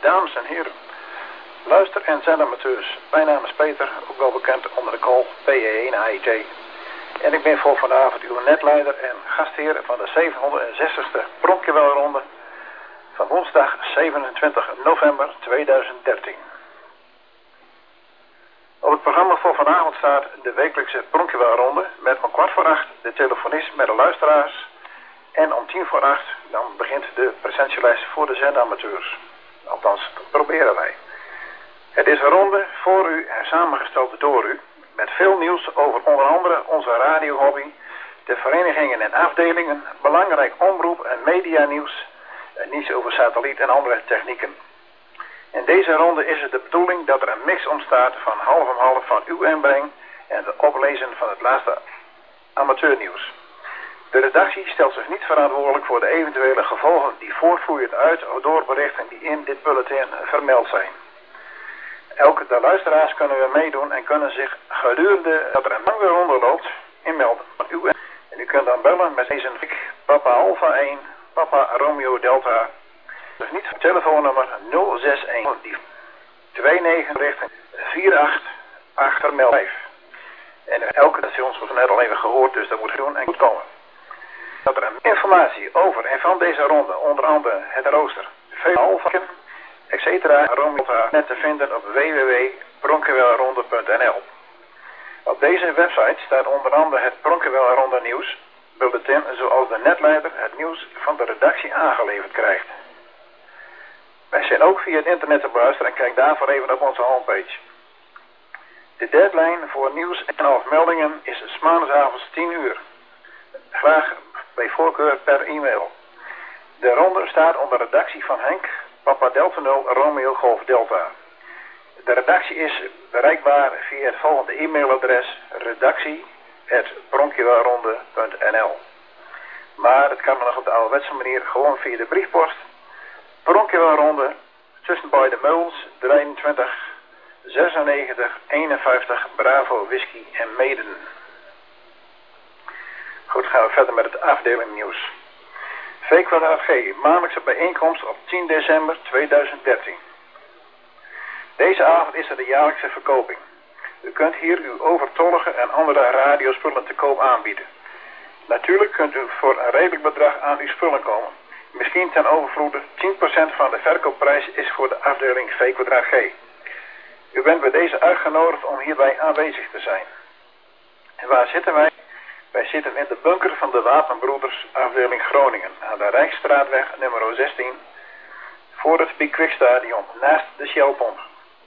dames en heren, luister- en zendamateurs. Mijn naam is Peter, ook wel bekend onder de call PE1AIT. En ik ben voor vanavond uw netleider en gastheer van de 760ste Pronkjewelronde van woensdag 27 november 2013. Op het programma voor vanavond staat de wekelijkse Pronkjewelronde met om 7:15 de telefonist met de luisteraars. En om 7:10 dan begint de presentielijst voor de zendamateurs. Althans, dat proberen wij. Het is een ronde voor u en samengesteld door u. Met veel nieuws over onder andere onze radiohobby, de verenigingen en afdelingen, belangrijk omroep en medianieuws, en niets over satelliet en andere technieken. In deze ronde is het de bedoeling dat er een mix ontstaat van half om half van uw inbreng en het oplezen van het laatste amateurnieuws. De redactie stelt zich niet verantwoordelijk voor de eventuele gevolgen die voortvloeien uit of door berichten die in dit bulletin vermeld zijn. Elke de luisteraars kunnen weer meedoen en kunnen zich gedurende dat er een lange ronde loopt inmelden. En u kunt dan bellen met deze Papa Alpha 1, Papa Romeo Delta. Dus niet het telefoonnummer 061 29 richting 488 vermeld 5. En elke station was net al even gehoord, dus dat moet doen en goed komen. Dat er een informatie over en van deze ronde, onder andere het rooster, veel alpha, etc. Romeo net te vinden op www.pronkjewelronde.nl. Op deze website staat onder andere het Pronkjewelronde nieuws bulletin, zoals de netleider het nieuws van de redactie aangeleverd krijgt. Wij zijn ook via het internet te beluisteren en kijk daarvoor even op onze homepage. De deadline voor nieuws en afmeldingen is 's maandagavonds 10 uur. Graag bij voorkeur per e-mail. De ronde staat onder redactie van Henk, Papa Delta 0, Romeo Golf Delta. De redactie is bereikbaar via het volgende e-mailadres redactie@pronkjewelronde.nl. Maar het kan nog op de ouderwetse manier gewoon via de briefpost. Pronkjewelronde, Tussenbij de Meuls, 23 96 51 Bravo Whisky en Maiden. Goed, gaan we verder met het afdeling nieuws. V2G, maandelijkse bijeenkomst op 10 december 2013. Deze avond is er de jaarlijkse verkoping. U kunt hier uw overtollige en andere radiospullen te koop aanbieden. Natuurlijk kunt u voor een redelijk bedrag aan uw spullen komen. Misschien ten overvloede 10% van de verkoopprijs is voor de afdeling V2G. U bent bij deze uitgenodigd om hierbij aanwezig te zijn. En waar zitten wij? Wij zitten in de bunker van de Wapenbroeders afdeling Groningen aan de Rijksstraatweg nummer 16 voor het Pickwick Stadion naast de Shellpomp.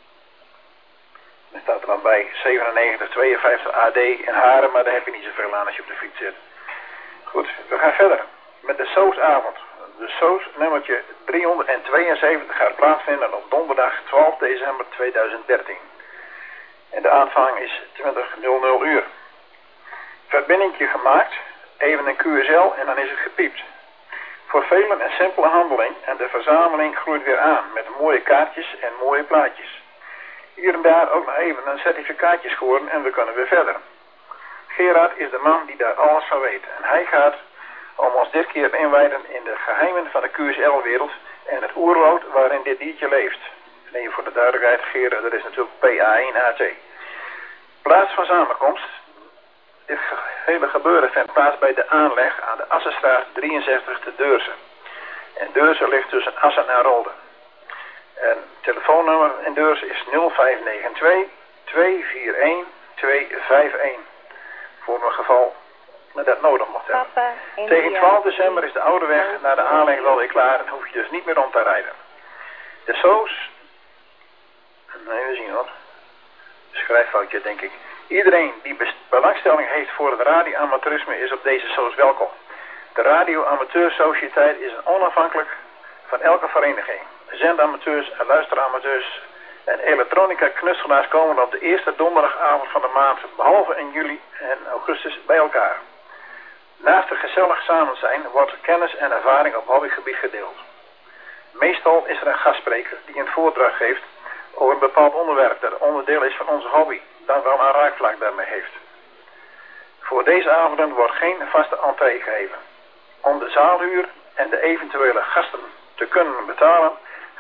Er staat er dan bij 9752 AD in Haren, maar daar heb je niet zoveel aan als je op de fiets zit. Goed, we gaan verder met de Soosavond. De Soos nummertje 372 gaat plaatsvinden op donderdag 12 december 2013. En de aanvang is 20:00 uur. Verbindingje gemaakt, even een QSL en dan is het gepiept. Voor velen een simpele handeling en de verzameling groeit weer aan met mooie kaartjes en mooie plaatjes. Hier en daar ook nog even een certificaatje scoren en we kunnen weer verder. Gerard is de man die daar alles van weet en hij gaat om ons dit keer inwijden in de geheimen van de QSL-wereld en het oerwoud waarin dit diertje leeft. En even voor de duidelijkheid, Gerard, dat is natuurlijk PA1AT. Plaats van samenkomst. Dit hele gebeuren vindt plaats bij de aanleg aan de Assenstraat 63 te Deurzen. En Deurzen ligt tussen Assen en Rolde. En het telefoonnummer in Deurzen is 0592 241 251. Voor een geval dat dat nodig mocht hebben. Tegen 12 december is de oude weg naar de aanleg wel weer klaar en hoef je dus niet meer om te rijden. De Soos. Nee, we zien hoor. Schrijffoutje denk ik. Iedereen die belangstelling heeft voor het radioamateurisme is op deze Soos welkom. De Radio-Amateursociëteit is onafhankelijk van elke vereniging. Zendamateurs en luisteramateurs en elektronica-knutselaars komen op de eerste donderdagavond van de maand, behalve in juli en augustus, bij elkaar. Naast het gezellig samen zijn wordt kennis en ervaring op hobbygebied gedeeld. Meestal is er een gastspreker die een voordracht geeft over een bepaald onderwerp dat onderdeel is van onze hobby, dan wel een raakvlak daarmee heeft. Voor deze avonden wordt geen vaste entree gegeven. Om de zaalhuur en de eventuele gasten te kunnen betalen,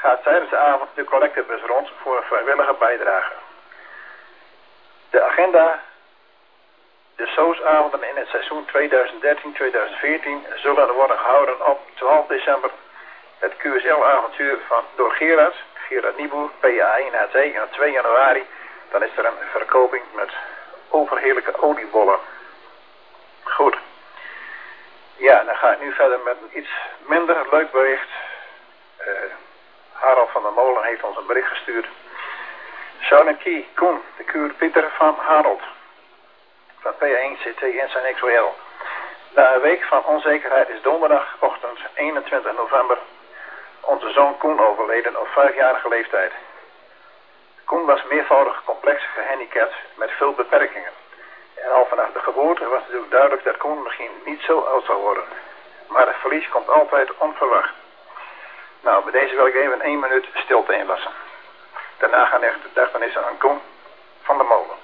gaat tijdens de avond de collectebus rond voor een vrijwillige bijdrage. De agenda, de soosavonden in het seizoen 2013-2014 zullen worden gehouden op 12 december. Het QSL-avontuur door Gerard Nieboer, PA1AT, en op 2 januari dan is er een verkoping met overheerlijke oliebollen. Goed. Ja, dan ga ik nu verder met een iets minder leuk bericht. Harald van der Molen heeft ons een bericht gestuurd. Sharon Key, Koen, de kuurpieter van Harold. Van P1CT en zijn XOL. Na een week van onzekerheid is donderdagochtend 21 november onze zoon Koen overleden op 5-jarige leeftijd. Koen was meervoudig complex gehandicapt met veel beperkingen. En al vanaf de geboorte was natuurlijk duidelijk dat Koen misschien niet zo oud zou worden. Maar het verlies komt altijd onverwacht. Nou, bij deze wil ik even 1 minuut stilte inlassen. Daarna gaan echt de dagdanissen aan Koen van der Molen.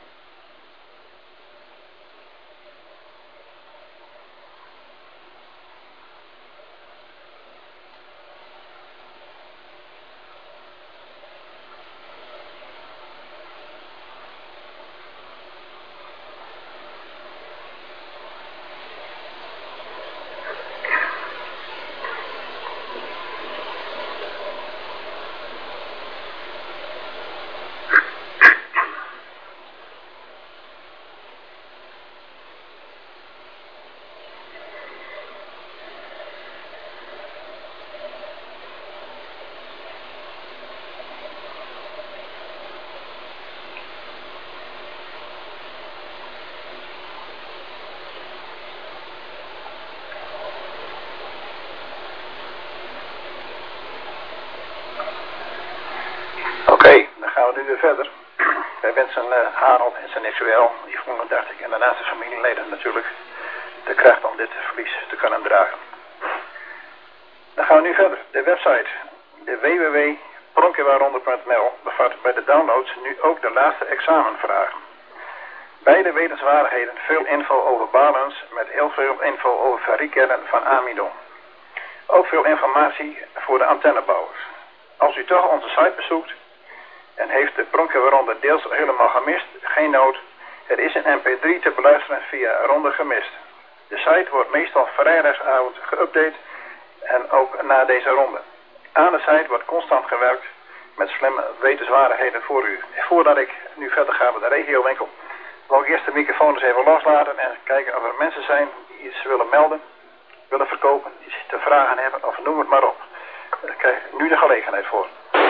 Nu weer verder. Wij wensen Harold en zijn XOL, Yvonne dacht ik, en daarnaast de familieleden natuurlijk de kracht om dit verlies te kunnen dragen. Dan gaan we nu verder. De website, de www.pronkewaronde.nl, bevat bij de downloads nu ook de laatste examenvragen. Bij de wetenswaardigheden veel info over balans met heel veel info over variekernen van amidon. Ook veel informatie voor de antennebouwers. Als u toch onze site bezoekt en heeft de Pronkewaronde deels helemaal gemist, geen nood. Het is een mp3 te beluisteren via Ronde Gemist. De site wordt meestal vrijdagavond geüpdate en ook na deze ronde. Aan de site wordt constant gewerkt met slimme wetenswaardigheden voor u. Voordat ik nu verder ga met de regiowinkel, wil ik eerst de microfoon eens even loslaten en kijken of er mensen zijn die iets willen melden, willen verkopen, iets te vragen hebben of noem het maar op. Daar krijg ik nu de gelegenheid voor.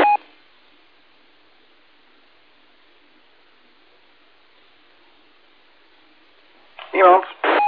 Niemand?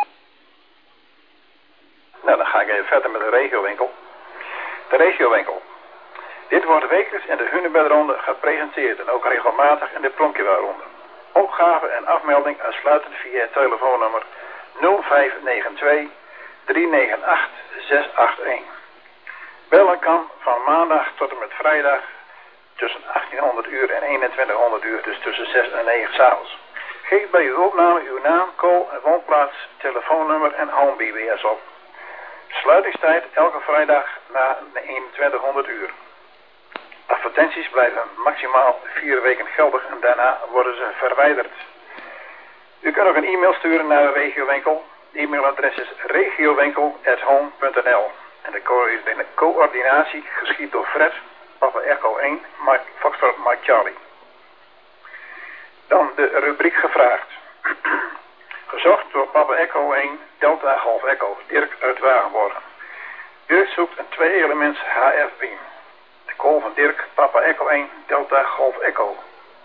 Nou, dan ga ik even verder met de regiowinkel. De regiowinkel. Dit wordt wekelijks in de Hunebedronde gepresenteerd en ook regelmatig in de Pronkewaronde. Opgave en afmelding uitsluitend via het telefoonnummer 0592 398 681. Bellen kan van maandag tot en met vrijdag tussen 1800 uur en 2100 uur, dus tussen 6 en 9 s'avonds. Geef bij uw opname uw naam, call en woonplaats, telefoonnummer en home BBS op. Sluitingstijd elke vrijdag na 2100 uur. Advertenties blijven maximaal 4 weken geldig en daarna worden ze verwijderd. U kunt ook een e-mail sturen naar de regiowinkel. E-mailadres is regiowinkel@home.nl. En de coördinatie geschiedt door Fred, Papa Echo 1, Foxtrot Mike Charlie. Dan de rubriek gevraagd. Gezocht door Papa Echo 1, Delta Golf Echo, Dirk uit Wagenborgen. Dirk zoekt een 2-elements HF-beam. De call van Dirk, Papa Echo 1, Delta Golf Echo.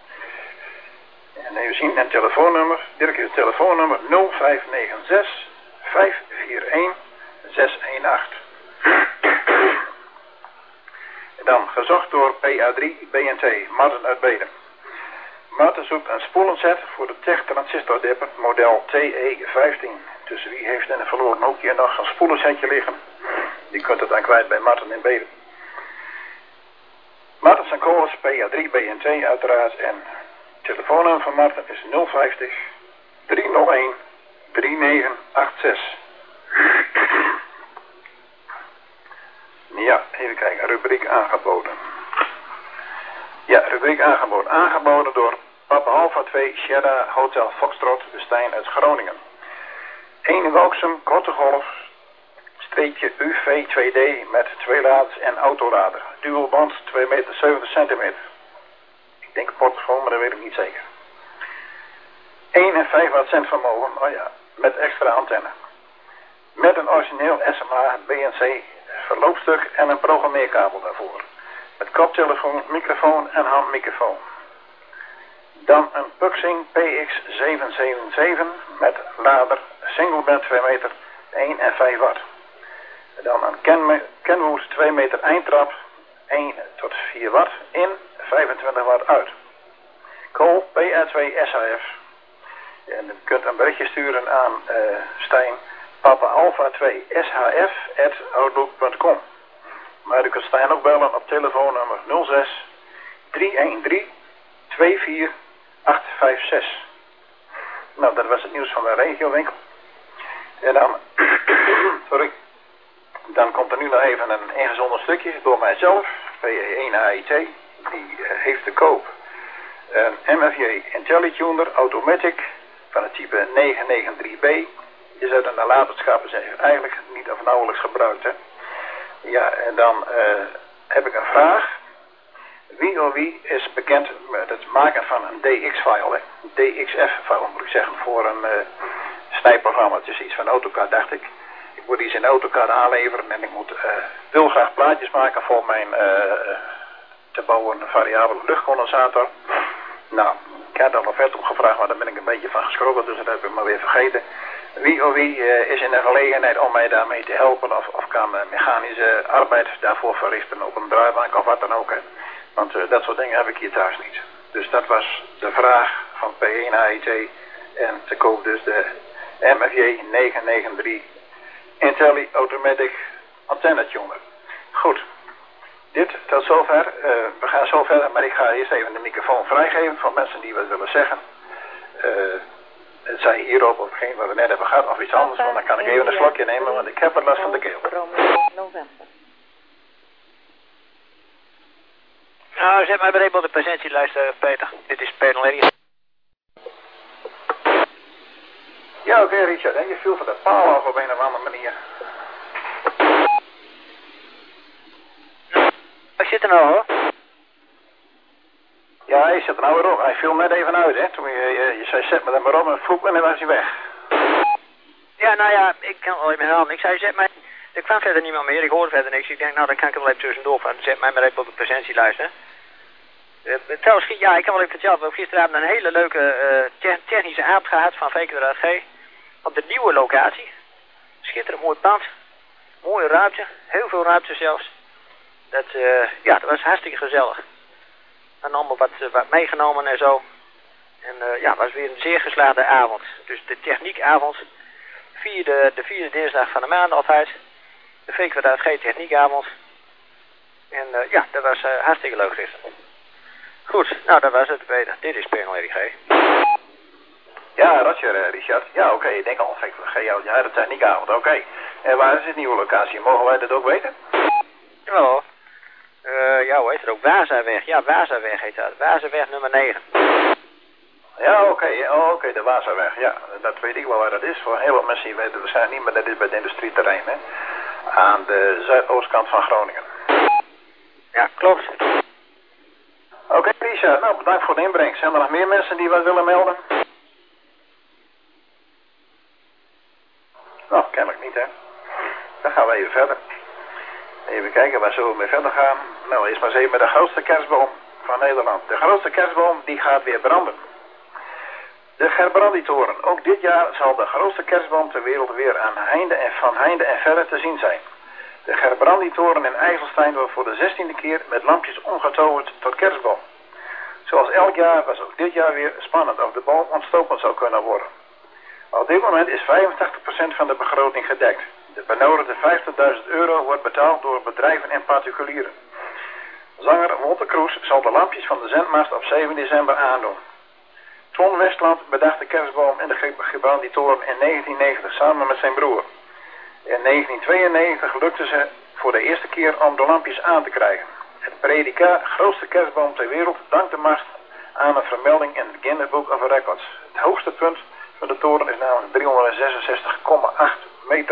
En u ziet een telefoonnummer. Dirk heeft het telefoonnummer 0596 541 618. Dan gezocht door PA3 BNT, Martin uit Beden. Martin zoekt een spoelenset voor de Tech Transistor Dipper model TE15. Dus wie heeft in een verloren Nokia nog een spoelensetje liggen? Die kunt het dan kwijt bij Martin in Beden. Martin zijn call is PA3 BNT uiteraard en telefoonnummer van Martin is 050 301 3986. Ja, even kijken. Rubriek aangeboden. Ja, rubriek aangeboden. Aangeboden door Papa Alpha 2 Sierra Hotel Foxtrot Westijn uit Groningen. 1 Welksum, korte golf, streepje UV2D met 2 laders en autolader. Dualband 2,70 meter. Ik denk portofoon, maar dat weet ik niet zeker. 1 en 5 watt zendvermogen, oh ja, met extra antenne. Met een origineel SMA BNC verloopstuk en een programmeerkabel daarvoor. Met koptelefoon, microfoon en handmicrofoon. Dan een Puxing PX777 met lader, singleband 2 meter, 1 en 5 watt. Dan een Kenwood 2 meter eindtrap, 1 tot 4 watt in, 25 watt uit. Kool PA2 SHF. En u kunt een berichtje sturen aan Stijn Papa Alpha 2 SHF@outlook.com. Maar u kunt Stijn ook bellen op telefoonnummer 06 313 24 856. Nou, dat was het nieuws van de regiowinkel. En dan, sorry, dan komt er nu nog even een ingezonden stukje door mijzelf, PE1AIT. Die heeft te koop een MFJ IntelliTuner Automatic van het type 993B. Is uit een nalatenschap, is eigenlijk niet of nauwelijks gebruikt. Hè? Ja, en dan heb ik een vraag. Wie is bekend met het maken van een DX-file, DXF-file moet ik zeggen, voor een snijprogramma. Het is iets van AutoCAD, dacht ik. Ik moet iets in AutoCAD aanleveren en ik wil graag plaatjes maken voor mijn te bouwen variabele luchtcondensator. Nou, ik had al een vet opgevraagd, maar daar ben ik een beetje van geschrokken, dus dat heb ik maar weer vergeten. Wie is in de gelegenheid om mij daarmee te helpen of kan mechanische arbeid daarvoor verrichten op een draaibank of wat dan ook. Hè. Want dat soort dingen heb ik hier thuis niet. Dus dat was de vraag van P1AIT en te koop dus de MFJ 993 Intelli Automatic Antenna Tuner. Goed, dit tot zover. We gaan zo verder, maar ik ga eerst even de microfoon vrijgeven voor mensen die wat willen zeggen. Het zij hierop of geen wat we net hebben gehad of iets anders, want dan kan ik even een slokje nemen, want ik heb wat last van de keel. Nou, zet mij bereid op de presentielijst, Peter. Dit is Peter Larry. Ja, oké, Richard. En je viel van de paal af op een of andere manier. Ik zit er nou, hoor. Ja, hij zit er nou weer op. Hij viel net even uit, hè. Toen je zei, zet me er maar op en vloep en dan was hij weg. Ja, nou ja, ik kan wel even herhalen. Ik zei, zet mij... Er kwam verder niemand meer, ik hoorde verder niks. Ik denk, nou, dan kan ik er wel even tussendoor van. Zet mij maar even op de presentielijst, hè. Trouwens, ja, ik kan wel even vertellen. We hebben gisteravond een hele leuke technische avond gehad van VK op de nieuwe locatie. Schitterend mooi pand. Mooie ruimte. Heel veel ruimte zelfs. Dat was hartstikke gezellig. En allemaal wat meegenomen en zo. En ja, het was weer een zeer geslaagde avond. Dus de techniekavond. De vierde dinsdag van de maand altijd. De VK techniekavond. En ja, dat was hartstikke leuk gisteren. Goed, nou dat was het, Peter. Dit is PNLRG. Ja, Roger, Richard. Ja, oké, ik denk al, ja, dat zijn niet avond, oké. En waar is het nieuwe locatie? Mogen wij dat ook weten? Ja, ja, hoe heet het ook? Wazaweg. Ja, Wazaweg heet dat. Wazaweg nummer 9. Ja, oké, de Wazaweg. Ja, dat weet ik wel waar dat is. Voor heel veel mensen die weten waarschijnlijk niet, maar dat is bij het industrieterrein, hè. Aan de zuidoostkant van Groningen. Ja, klopt. Oké, Richard, nou bedankt voor de inbreng. Zijn er nog meer mensen die wat willen melden? Nou, kennelijk niet, hè. Dan gaan we even verder. Even kijken, waar zullen we mee verder gaan? Nou, eerst maar eens even met de grootste kerstboom van Nederland. De grootste kerstboom, die gaat weer branden. De Gerbrandytoren. Ook dit jaar zal de grootste kerstboom ter wereld weer van heinde en verre te zien zijn. De Gerbrandytoren in IJsselstein wordt voor de 16e keer met lampjes omgetoverd tot kerstboom. Zoals elk jaar was ook dit jaar weer spannend of de boom ontstoken zou kunnen worden. Op dit moment is 85% van de begroting gedekt. De benodigde €50.000 wordt betaald door bedrijven en particulieren. Zanger Wolter Kroes zal de lampjes van de zendmast op 7 december aandoen. Ton Westland bedacht de kerstboom in de Gerbrandytoren in 1990 samen met zijn broer. In 1992 lukte ze voor de eerste keer om de lampjes aan te krijgen. Het predicaat grootste kerstboom ter wereld dankt de mast aan een vermelding in het Guinness Book of Records. Het hoogste punt van de toren is namelijk 366,8 meter.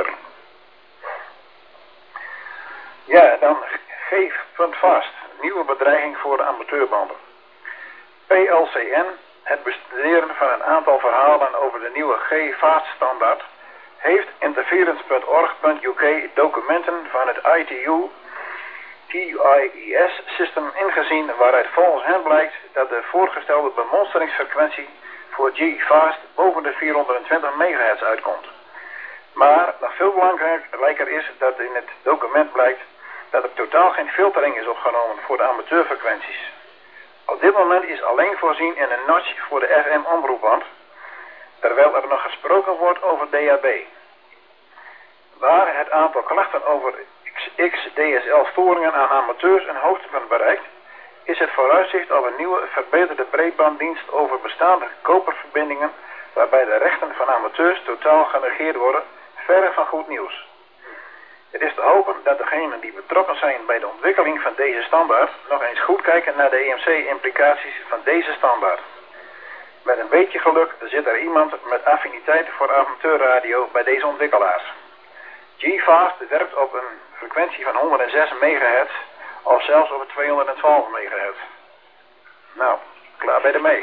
Ja, dan G.Fast, nieuwe bedreiging voor de amateurbanden. PLCN, het bestuderen van een aantal verhalen over de nieuwe G.Fast standaard, heeft interference.org.uk documenten van het ITU TIES-system ingezien waaruit volgens hen blijkt dat de voorgestelde bemonsteringsfrequentie voor G.Fast boven de 420 MHz uitkomt. Maar nog veel belangrijker is dat in het document blijkt dat er totaal geen filtering is opgenomen voor de amateurfrequenties. Op dit moment is alleen voorzien in een notch voor de FM-omroepband, terwijl er nog gesproken wordt over DAB. Waar het aantal klachten over XDSL-storingen aan amateurs een hoogtepunt bereikt, is het vooruitzicht op een nieuwe verbeterde breedbanddienst over bestaande koperverbindingen, waarbij de rechten van amateurs totaal genegeerd worden, verre van goed nieuws. Het is te hopen dat degenen die betrokken zijn bij de ontwikkeling van deze standaard nog eens goed kijken naar de EMC-implicaties van deze standaard. Met een beetje geluk zit er iemand met affiniteit voor amateurradio bij deze ontwikkelaars. G.Fast werkt op een frequentie van 106 MHz of zelfs op 212 MHz. Nou, klaar bij de mee.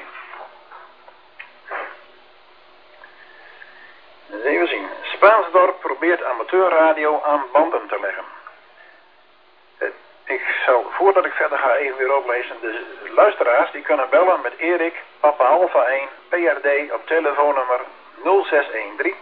Even zien. Spaensdorp probeert amateurradio aan banden te leggen. Ik zal, voordat ik verder ga, even weer oplezen. De luisteraars die kunnen bellen met Erik, Papa Alpha 1, PRD op telefoonnummer 0613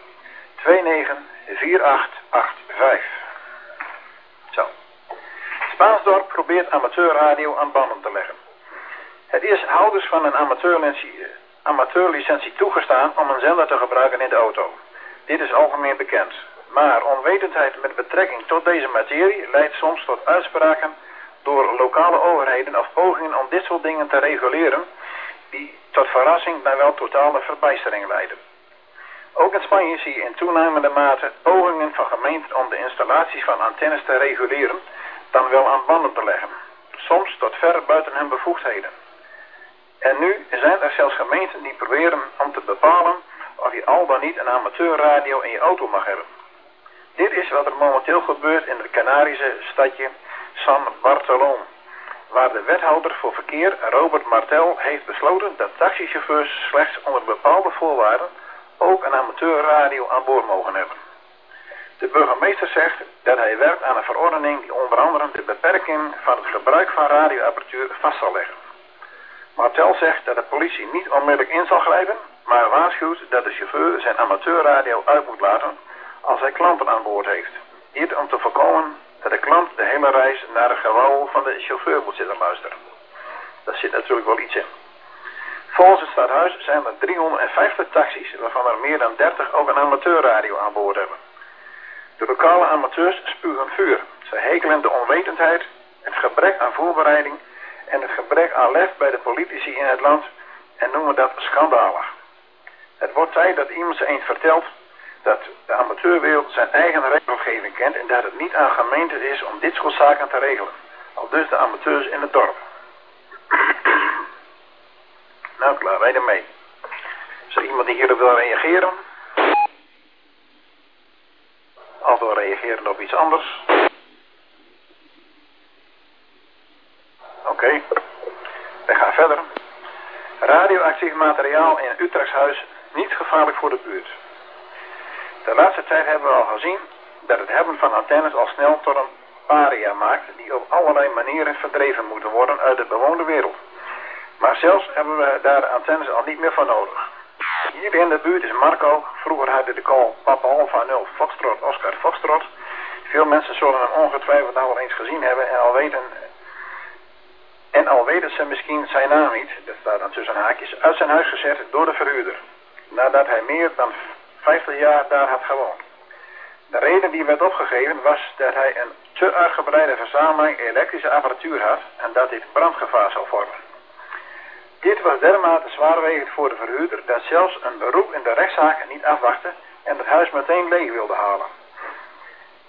294885. Zo. Spaensdorp probeert amateurradio aan banden te leggen. Het is houders van een amateurlicentie toegestaan om een zender te gebruiken in de auto. Dit is algemeen bekend. Maar onwetendheid met betrekking tot deze materie leidt soms tot uitspraken door lokale overheden of pogingen om dit soort dingen te reguleren, die tot verrassing maar wel totale verbijstering leiden. Ook in Spanje zie je in toenemende mate pogingen van gemeenten om de installaties van antennes te reguleren, dan wel aan banden te leggen. Soms tot ver buiten hun bevoegdheden. En nu zijn er zelfs gemeenten die proberen om te bepalen of je al dan niet een amateurradio in je auto mag hebben. Dit is wat er momenteel gebeurt in het Canarische stadje San Bartolom, waar de wethouder voor verkeer, Robert Martel, heeft besloten dat taxichauffeurs slechts onder bepaalde voorwaarden ook een amateurradio aan boord mogen hebben. De burgemeester zegt dat hij werkt aan een verordening die onder andere de beperking van het gebruik van radioapparatuur vast zal leggen. Martel zegt dat de politie niet onmiddellijk in zal grijpen, maar waarschuwt dat de chauffeur zijn amateurradio uit moet laten als hij klanten aan boord heeft. Dit om te voorkomen dat de klant de hele reis naar het gewauwel van de chauffeur moet zitten luisteren. Daar zit natuurlijk wel iets in. Volgens het stadhuis zijn er 350 taxis, waarvan er meer dan 30 ook een amateurradio aan boord hebben. De lokale amateurs spugen vuur. Ze hekelen de onwetendheid, het gebrek aan voorbereiding en het gebrek aan lef bij de politici in het land en noemen dat schandalig. Het wordt tijd dat iemand ze eens vertelt dat de amateurwereld zijn eigen regelgeving kent en dat het niet aan gemeenten is om dit soort zaken te regelen. Al dus de amateurs in het dorp. Nou, klaar, wij ermee. Is er iemand die hierop wil reageren? Of wil reageren op iets anders? Oké. We gaan verder. Radioactief materiaal in een Utrechtshuis niet gevaarlijk voor de buurt. De laatste tijd hebben we al gezien dat het hebben van antennes al snel tot een paria maakt die op allerlei manieren verdreven moeten worden uit de bewoonde wereld. Maar zelfs hebben we daar de antennes al niet meer voor nodig. Hier in de buurt is Marco, vroeger had hij de call Papa Alpha 0 Foxtrot Oscar Foxtrot. Veel mensen zullen hem ongetwijfeld al eens gezien hebben en al weten ze misschien zijn naam niet, dat staat dan tussen haakjes, uit zijn huis gezet door de verhuurder, nadat hij meer dan 50 jaar daar had gewoond. De reden die werd opgegeven was dat hij een te uitgebreide verzameling elektrische apparatuur had en dat dit brandgevaar zou vormen. Dit was dermate zwaarwegend voor de verhuurder dat zelfs een beroep in de rechtszaak niet afwachtte en het huis meteen leeg wilde halen.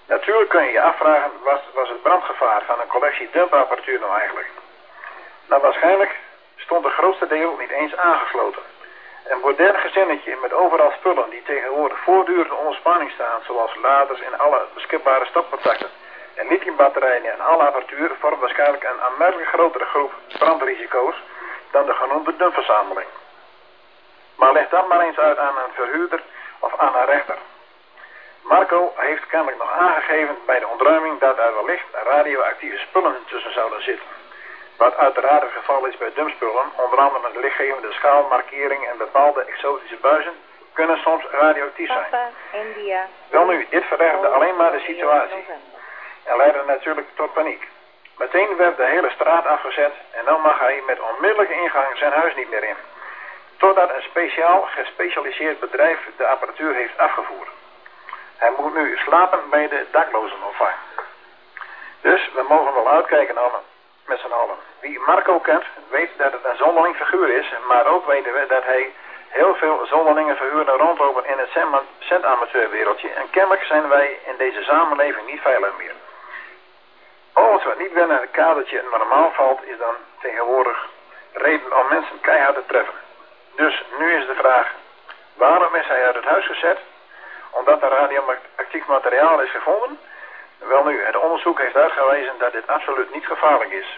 Natuurlijk kun je je afvragen, wat was het brandgevaar van een collectie dumpapparatuur nou eigenlijk? Nou, waarschijnlijk stond het grootste deel niet eens aangesloten. Een modern gezinnetje met overal spullen die tegenwoordig voortdurend onder spanning staan, zoals laders in alle beschikbare stopcontacten en lithiumbatterijen en alle apparatuur, vormt waarschijnlijk een aanmerkelijk grotere groep brandrisico's dan de genoemde dumpverzameling. Maar leg dat maar eens uit aan een verhuurder of aan een rechter. Marco heeft kennelijk nog aangegeven bij de ontruiming dat er wellicht radioactieve spullen tussen zouden zitten. Wat uiteraard het geval is bij dumpspullen, onder andere de lichtgevende schaalmarkering en bepaalde exotische buizen, kunnen soms radioactief zijn. Papa, India. Wel nu, dit verergerde alleen maar de situatie. En leidde natuurlijk tot paniek. Meteen werd de hele straat afgezet en dan mag hij met onmiddellijke ingang zijn huis niet meer in. Totdat een speciaal gespecialiseerd bedrijf de apparatuur heeft afgevoerd. Hij moet nu slapen bij de daklozenopvang. Dus we mogen wel uitkijken met z'n allen. Wie Marco kent, weet dat het een zonderling figuur is, maar ook weten we dat hij heel veel zonderlinge figuren rondlopen in het centamateurwereldje en kennelijk zijn wij in deze samenleving niet veilig meer. Alles wat niet binnen het kadertje normaal valt, is dan tegenwoordig reden om mensen keihard te treffen. Dus nu is de vraag, waarom is hij uit het huis gezet? Omdat er radioactief materiaal is gevonden? Wel nu, het onderzoek heeft uitgewezen dat dit absoluut niet gevaarlijk is.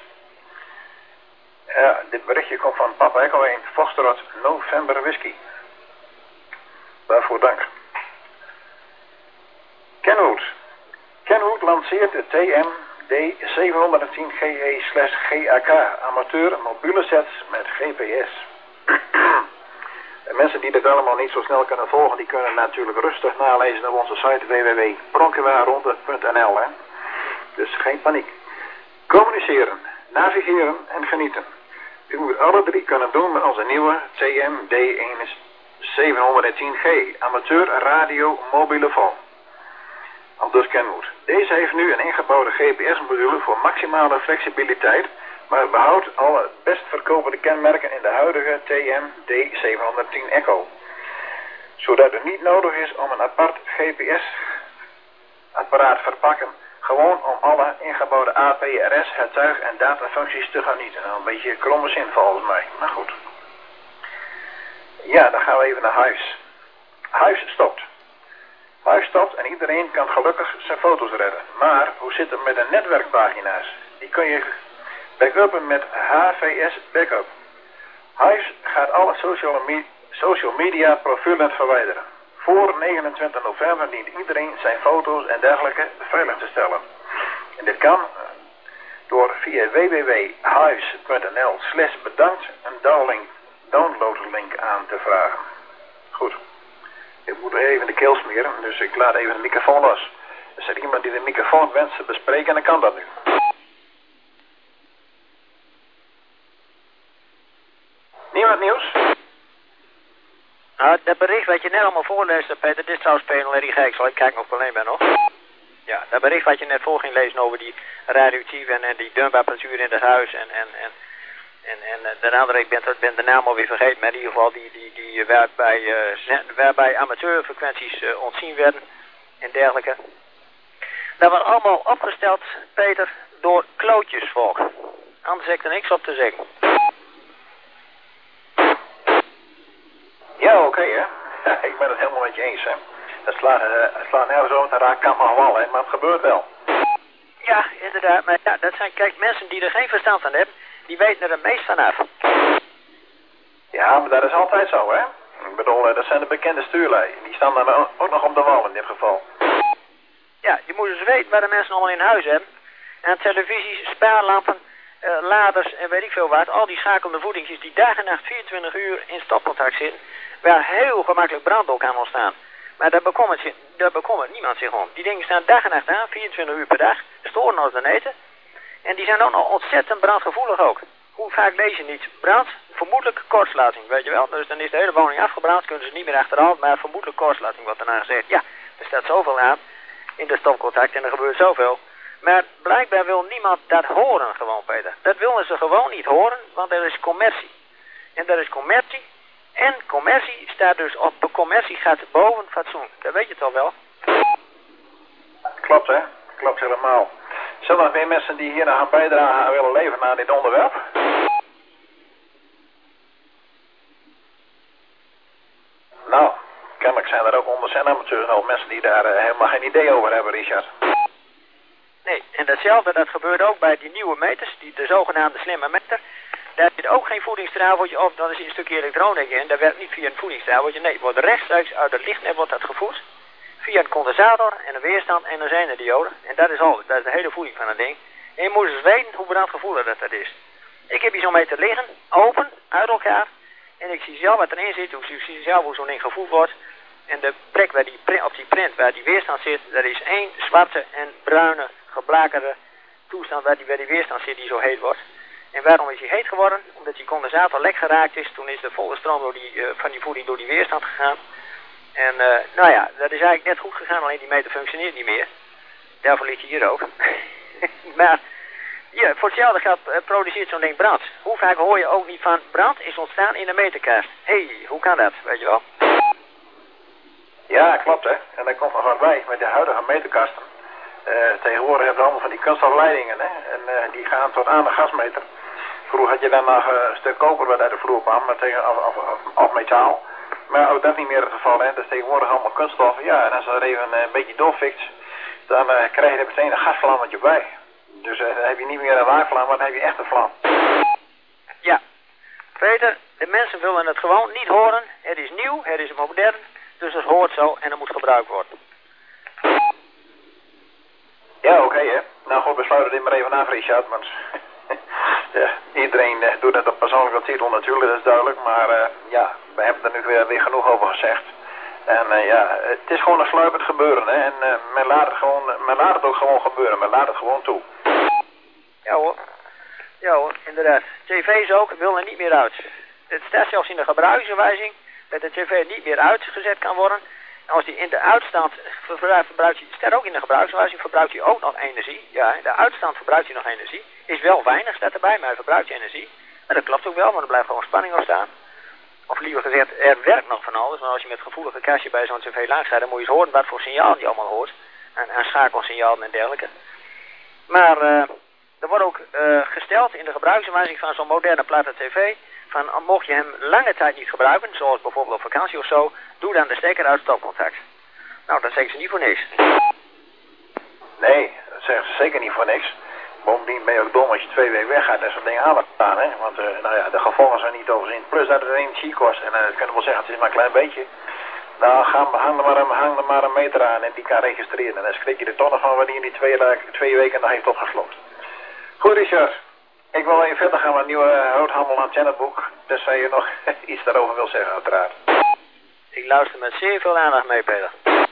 Dit berichtje komt van Papa Echo 1, Foxtrot, November Whisky. Waarvoor dank. Kenwood. Kenwood lanceert de TMD710GE/GAK amateur mobiele sets met GPS. De mensen die dit allemaal niet zo snel kunnen volgen, die kunnen natuurlijk rustig nalezen op onze site www.bronkenwaarronde.nl. Dus geen paniek. Communiceren, navigeren en genieten. U moet alle drie kunnen doen met onze nieuwe TMD710G amateur radio mobielefoon. Aldus Kenwood. Deze heeft nu een ingebouwde GPS-module voor maximale flexibiliteit, maar behoudt alle best verkopende kenmerken in de huidige TMD710 Echo. Zodat het niet nodig is om een apart GPS-apparaat verpakken, gewoon om alle ingebouwde APRS, getuig en datafuncties te genieten. Een beetje kromme zin volgens mij, maar goed. Ja, dan gaan we even naar huis. Huis stopt. Huis stopt en iedereen kan gelukkig zijn foto's redden. Maar hoe zit het met de netwerkpagina's? Die kun je backuppen met HVS Backup. Huis gaat alle social media profielen verwijderen. Voor 29 november dient iedereen zijn foto's en dergelijke veilig te stellen. En dit kan door via www.huis.nl/bedankt een downloadlink aan te vragen. Goed. Ik moet even de keel smeren, dus ik laat even de microfoon los. Is er iemand die de microfoon wenst te bespreken, dan kan dat nu. Niemand nieuws? Nou, dat bericht wat je net allemaal voorleest, Peter, dit zou spelen erg gek. Zal ik kijken of ik alleen ben nog? Ja, dat bericht wat je net voor ging lezen over die radioactieve en die dumpapparatuur in het huis en de andere, ik ben de naam alweer vergeten, maar in ieder geval die waarbij amateurfrequenties ontzien werden en dergelijke. Dat wordt allemaal opgesteld, Peter, door klootjesvolk. Anders heb ik er niks op te zeggen. Ja, oké, hè. Ja, ik ben het helemaal met je eens, hè. Het slaat nergens over, het raakt kan maar wel, hè, maar het gebeurt wel. Ja, inderdaad, maar ja, dat zijn, kijk, mensen die er geen verstand van hebben, die weten er het meest vanaf. Ja, maar dat is altijd zo, hè. Ik bedoel, dat zijn de bekende stuurlui. Die staan dan ook nog op de wal in dit geval. Ja, je moet dus weten waar de mensen allemaal in huis hebben. En televisies, spaarlampen, laders en weet ik veel wat. Al die schakelde voedingjes die dag en nacht 24 uur in stopcontact zitten. Waar heel gemakkelijk brand ook kan ontstaan. Maar daar bekommert niemand zich om. Die dingen staan dag en nacht aan, 24 uur per dag. Storen ons dan eten. En die zijn ook nog ontzettend brandgevoelig ook. Hoe vaak lees je niet? Brand, vermoedelijk kortsluiting, weet je wel. Dus dan is de hele woning afgebrand, kunnen ze niet meer achterhalen. Maar vermoedelijk kortsluiting wordt daarna gezegd. Ja, er staat zoveel aan in de stopcontact en er gebeurt zoveel. Maar blijkbaar wil niemand dat horen gewoon, Peter. Dat willen ze gewoon niet horen, want er is commercie. En er is commercie. En commercie staat dus op, commercie gaat boven fatsoen. Dat weet je toch wel? klopt hè. Klopt helemaal. Zijn er nog meer mensen die hier nog aan bijdragen willen leveren aan dit onderwerp? Nou, kennelijk zijn er ook onder zijn amateurs nog mensen die daar helemaal geen idee over hebben, Richard. Nee, en datzelfde dat gebeurt ook bij die nieuwe meters, de zogenaamde slimme meter. Daar zit ook geen voedingstraveltje op, dat is een stukje elektronica in. Dat werkt niet via een voedingstraveltje, nee, het wordt rechtstreeks uit het lichtnet wordt dat gevoerd. Via een condensator en een weerstand en een zenderdiode. En dat is alles, dat is de hele voeding van het ding. En je moet dus weten hoe brandgevoelig dat is. Ik heb hier zo'n meter liggen, open, uit elkaar. En ik zie zelf wat erin zit, ik zie zelf hoe zo'n ding gevoeld wordt. En de plek waar op die print waar die weerstand zit, dat is één zwarte en bruine geblakerde toestand waar die weerstand zit die zo heet wordt. En waarom is hij heet geworden? Omdat die condensator lek geraakt is. Toen is de volle stroom van die voeding door die weerstand gegaan. En nou ja, dat is eigenlijk net goed gegaan, alleen die meter functioneert niet meer. Daarvoor ligt hij hier ook. Maar ja, voor hetzelfde geld produceert zo'n ding brand. Hoe vaak hoor je ook niet van brand is ontstaan in de meterkast? Hé, hoe kan dat, weet je wel? Ja, klopt hè. En daar komt nog wat bij met de huidige meterkasten. Tegenwoordig hebben we allemaal van die kunststofleidingen hè. En die gaan tot aan de gasmeter. Vroeger had je dan nog een stuk koper wat uit de vloer kwam, maar of metaal. Maar ook dat niet meer het geval hè. Dat is tegenwoordig allemaal kunststof. Ja, en als je er even een beetje doorfikt, dan krijg je er meteen een gasvlammetje bij. Dus dan heb je niet meer een waakvlam, maar dan heb je echt een vlam. Ja, Peter, de mensen willen het gewoon niet horen. Het is nieuw, het is modern, dus het hoort zo en het moet gebruikt worden. Ja, oké hè. Nou goed, we sluiten dit maar even af, Richard, want ja, iedereen doet het op persoonlijke titel natuurlijk, dat is duidelijk. Maar ja, we hebben er nu weer genoeg over gezegd. En ja, het is gewoon een sluipend gebeuren hè. En men laat het ook gewoon gebeuren, men laat het gewoon toe. Ja hoor, inderdaad. TV's ook willen niet meer uit. Het staat zelfs in de gebruiksaanwijzing dat de tv niet meer uitgezet kan worden. Als die in de uitstand verbruikt hij, staat ook in de gebruiksaanwijzing, verbruikt hij ook nog energie. Ja, in de uitstand verbruikt hij nog energie. Is wel weinig, staat erbij, maar hij verbruikt energie. Maar dat klopt ook wel, maar er blijft gewoon spanning op staan. Of liever gezegd, er werkt nog van alles. Want als je met gevoelige kastje bij zo'n tv langs gaat, dan moet je eens horen wat voor signaal die allemaal hoort. En schakelsignalen en dergelijke. Maar er wordt ook gesteld in de gebruiksaanwijzing van zo'n moderne platte tv, van mocht je hem lange tijd niet gebruiken, zoals bijvoorbeeld op vakantie of zo, doe dan de stekker uit stopcontact. Nou, dat zeggen ze niet voor niks. Nee, dat zeggen ze zeker niet voor niks. Bovendien ben je ook dom als je 2 weken weggaat en zo'n ding aan laat staan, hè. Want nou ja, de gevolgen zijn niet overzien. Plus dat het energie kost. En dat kunnen we wel zeggen, het is maar een klein beetje. Nou, hang er maar een meter aan en die kan registreren. En dan schrik je er toch nog van wanneer die 2 weken nog heeft opgeslokt. Goed, Richard. Ik wil even verder gaan met het nieuwe Roodhandel antenneboek. Dus als je nog iets daarover wil zeggen, uiteraard. Ik luister met zeer veel aandacht mee, Peter.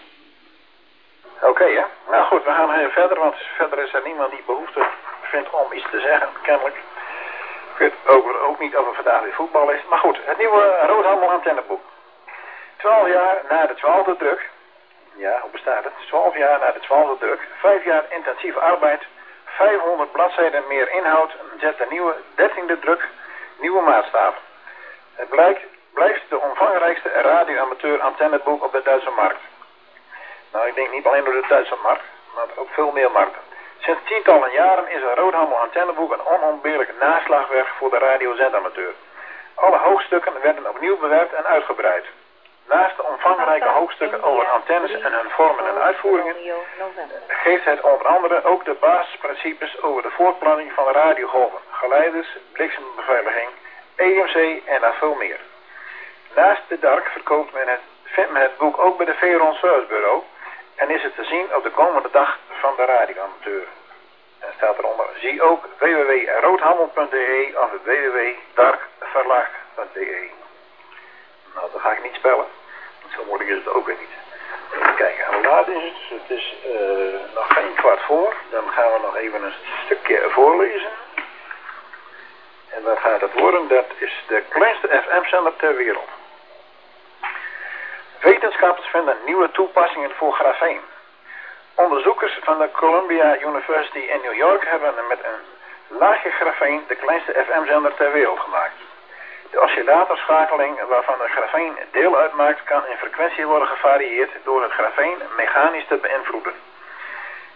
Oké, hè. Nou goed, we gaan even verder, want verder is er niemand die behoefte vindt om iets te zeggen, kennelijk. Ik weet ook niet of er vandaag weer voetbal is. Maar goed, het nieuwe Roodhandel antenneboek. 12 jaar na de 12e druk. Ja, hoe bestaat het? 12 jaar na de 12e druk. 5 jaar intensieve arbeid. 500 bladzijden meer inhoud. Zet de nieuwe 13e druk. Nieuwe maatstaven. Het blijft de omvangrijkste radioamateur antenneboek op de Duitse markt. Nou, ik denk niet alleen door de Duitse markt, maar ook veel meer markten. Sinds tientallen jaren is een Roodhandel antenneboek een onontbeerlijk naslagwerk voor de radiozendamateur. Alle hoofdstukken werden opnieuw bewerkt en uitgebreid. Naast de omvangrijke hoofdstukken over antennes en hun vormen en uitvoeringen, geeft het onder andere ook de basisprincipes over de voortplanting van radiogolven, geleiders, bliksembeveiliging, EMC en nog veel meer. Naast de DARC vindt men het boek ook bij de Veron Servicebureau en is het te zien op de komende dag van de radioamateur. En staat eronder, zie ook www.roodhandel.de of www.darkverlaag.de. Nou, dat ga ik niet spellen. Zo moeilijk is het ook weer niet. Even kijken, hoe laat is het? Het is nog geen 15:15. Dan gaan we nog even een stukje voorlezen. En wat gaat het worden? Dat is de kleinste FM-zender ter wereld. Wetenschappers vinden nieuwe toepassingen voor grafeen. Onderzoekers van de Columbia University in New York hebben met een laagje grafeen de kleinste FM-zender ter wereld gemaakt. De oscillatorschakeling waarvan de grafeen deel uitmaakt kan in frequentie worden gevarieerd door het grafeen mechanisch te beïnvloeden.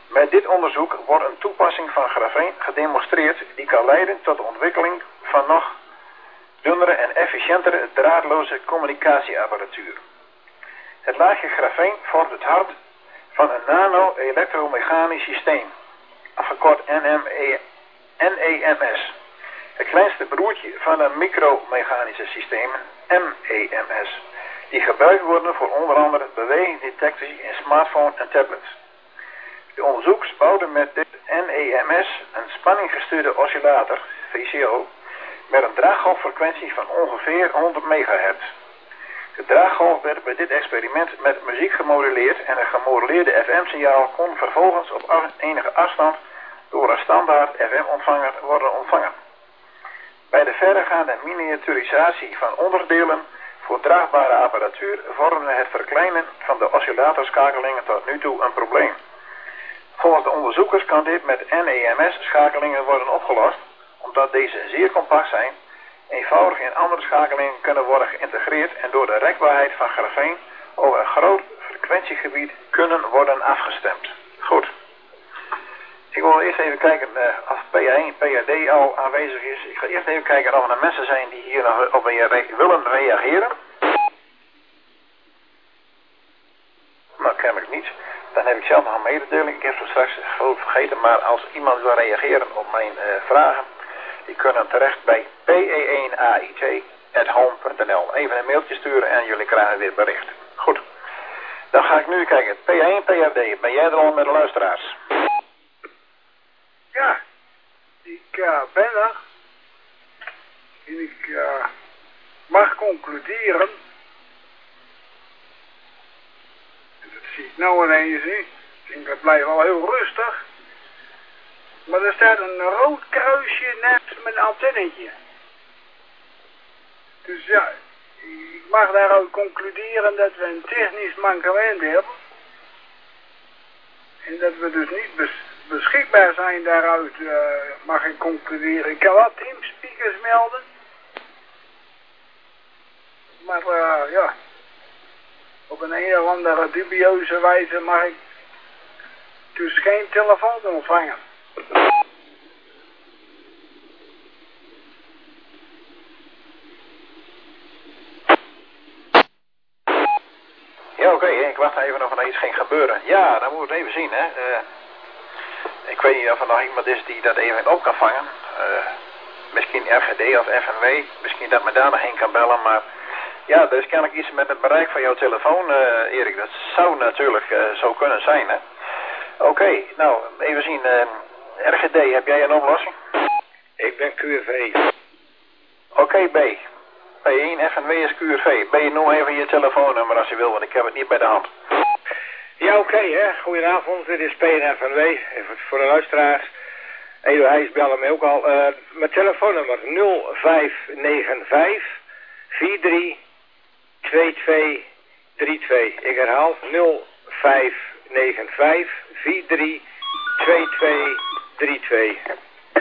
Met dit onderzoek wordt een toepassing van grafeen gedemonstreerd die kan leiden tot de ontwikkeling van nog dunnere en efficiëntere draadloze communicatieapparatuur. Het laagje grafeen vormt het hart van een nano-elektromechanisch systeem, afgekort NEMS. Het kleinste broertje van de micromechanische systemen, MEMS, die gebruikt worden voor onder andere bewegingsdetectie in smartphone en tablets. De onderzoekers bouwden met dit NEMS een spanninggestuurde oscillator, VCO, met een draaggolffrequentie van ongeveer 100 MHz. De draaggolf werd bij dit experiment met muziek gemodelleerd en een gemodelleerde FM-signaal kon vervolgens op enige afstand door een standaard FM-ontvanger worden ontvangen. Bij de verregaande miniaturisatie van onderdelen voor draagbare apparatuur vormde het verkleinen van de oscillatorschakelingen tot nu toe een probleem. Volgens de onderzoekers kan dit met NEMS-schakelingen worden opgelost, omdat deze zeer compact zijn, eenvoudig in andere schakelingen kunnen worden geïntegreerd en door de rekbaarheid van grafeen over een groot frequentiegebied kunnen worden afgestemd. Goed. Ik wil eerst even kijken of PA1, PAD al aanwezig is. Ik ga eerst even kijken of er mensen zijn die hier nog op willen reageren. Nou, kennelijk niet. Dan heb ik zelf nog een mededeling. Ik heb het straks groot vergeten, maar als iemand wil reageren op mijn vragen, die kunnen terecht bij pe1ait@home.nl. Even een mailtje sturen en jullie krijgen weer bericht. Goed. Dan ga ik nu kijken. P1, PRD. Ben jij er al met de luisteraars? Ja, ik ben er. En ik mag concluderen. En dat zie ik nou ineens niet. Ik denk dat blijft wel heel rustig. Maar er staat een rood kruisje naast mijn antennetje. Dus ja, ik mag daaruit concluderen dat we een technisch mankement hebben. En dat we dus niet beschikbaar zijn daaruit, mag ik concluderen. Ik kan wat teamspeakers melden. Maar ja, op een of andere dubieuze wijze mag ik dus geen telefoon ontvangen. Ja, oké. Ik wacht even of er iets ging gebeuren. Ja, dan moeten we het even zien, hè. Ik weet niet of er nog iemand is die dat even op kan vangen. Misschien RGD of FNW. Misschien dat men daar nog heen kan bellen, maar ja, er is kennelijk iets met het bereik van jouw telefoon, Erik. Dat zou natuurlijk zo kunnen zijn, hè. Oké, nou, even zien. RGD, heb jij een oplossing? Ik ben QRV. Oké, B. P1 FNW is QRV. B, noem even je telefoonnummer als je wil, want ik heb het niet bij de hand. Ja, oké, hè. Goedenavond, dit is PNFNW. Even voor de luisteraars. Edo Heijs bellen me ook al. Mijn telefoonnummer 0595 432232. Ik herhaal 0595 432232.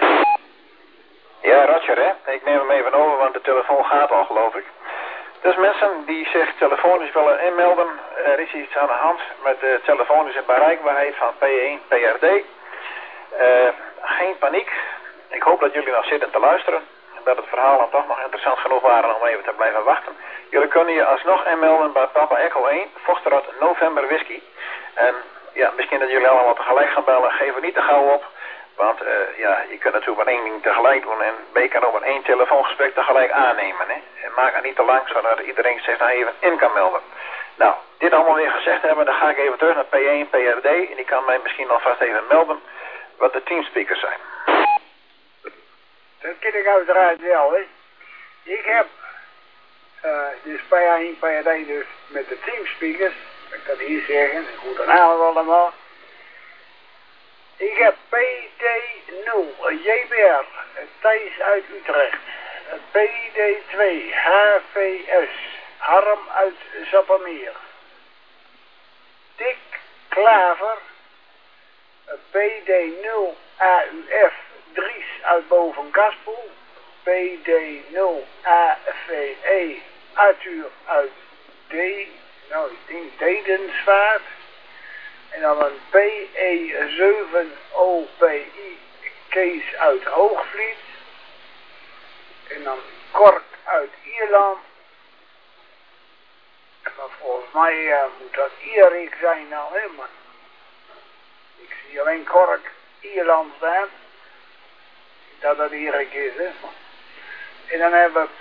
Ja, Roger, hè. Ik neem hem even over, want de telefoon gaat al, geloof ik. Dus mensen die zich telefonisch willen inmelden, er is iets aan de hand met de telefonische bereikbaarheid van P1 PRD. Geen paniek. Ik hoop dat jullie nog zitten te luisteren. En dat het verhaal dan toch nog interessant genoeg waren om even te blijven wachten. Jullie kunnen je alsnog inmelden bij Papa Echo 1, Foxtrot November Whisky. En ja, misschien dat jullie allemaal tegelijk gaan bellen. Geef er niet te gauw op. Want ja, je kunt natuurlijk maar één ding tegelijk doen en B kan ook maar één telefoongesprek tegelijk aannemen. Hè? En maak het niet te lang, zodat iedereen zich nou even in kan melden. Nou, dit allemaal weer gezegd hebben, dan ga ik even terug naar P1, PRD. En die kan mij misschien alvast even melden wat de teamspeakers zijn. Dat ken ik uiteraard wel, hè. Ik heb dus P1, PRD dus met de teamspeakers. Ik kan hier zeggen, goedenavond allemaal. Ik heb PD0, JBR, Thijs uit Utrecht. PD2, HVS, Harm uit Zappameer. Dick Klaver, PD0, AUF, Dries uit Bovenkaspel. PD0, AVE, Arthur uit Dedensvaart. En dan een PE7OPI Kees uit Hoogvliet. En dan Kork uit Ierland. En dan volgens mij moet dat Erik zijn nou, hè, maar ik zie alleen Kork, Ierland staan. Dat Erik is, hè. En dan hebben we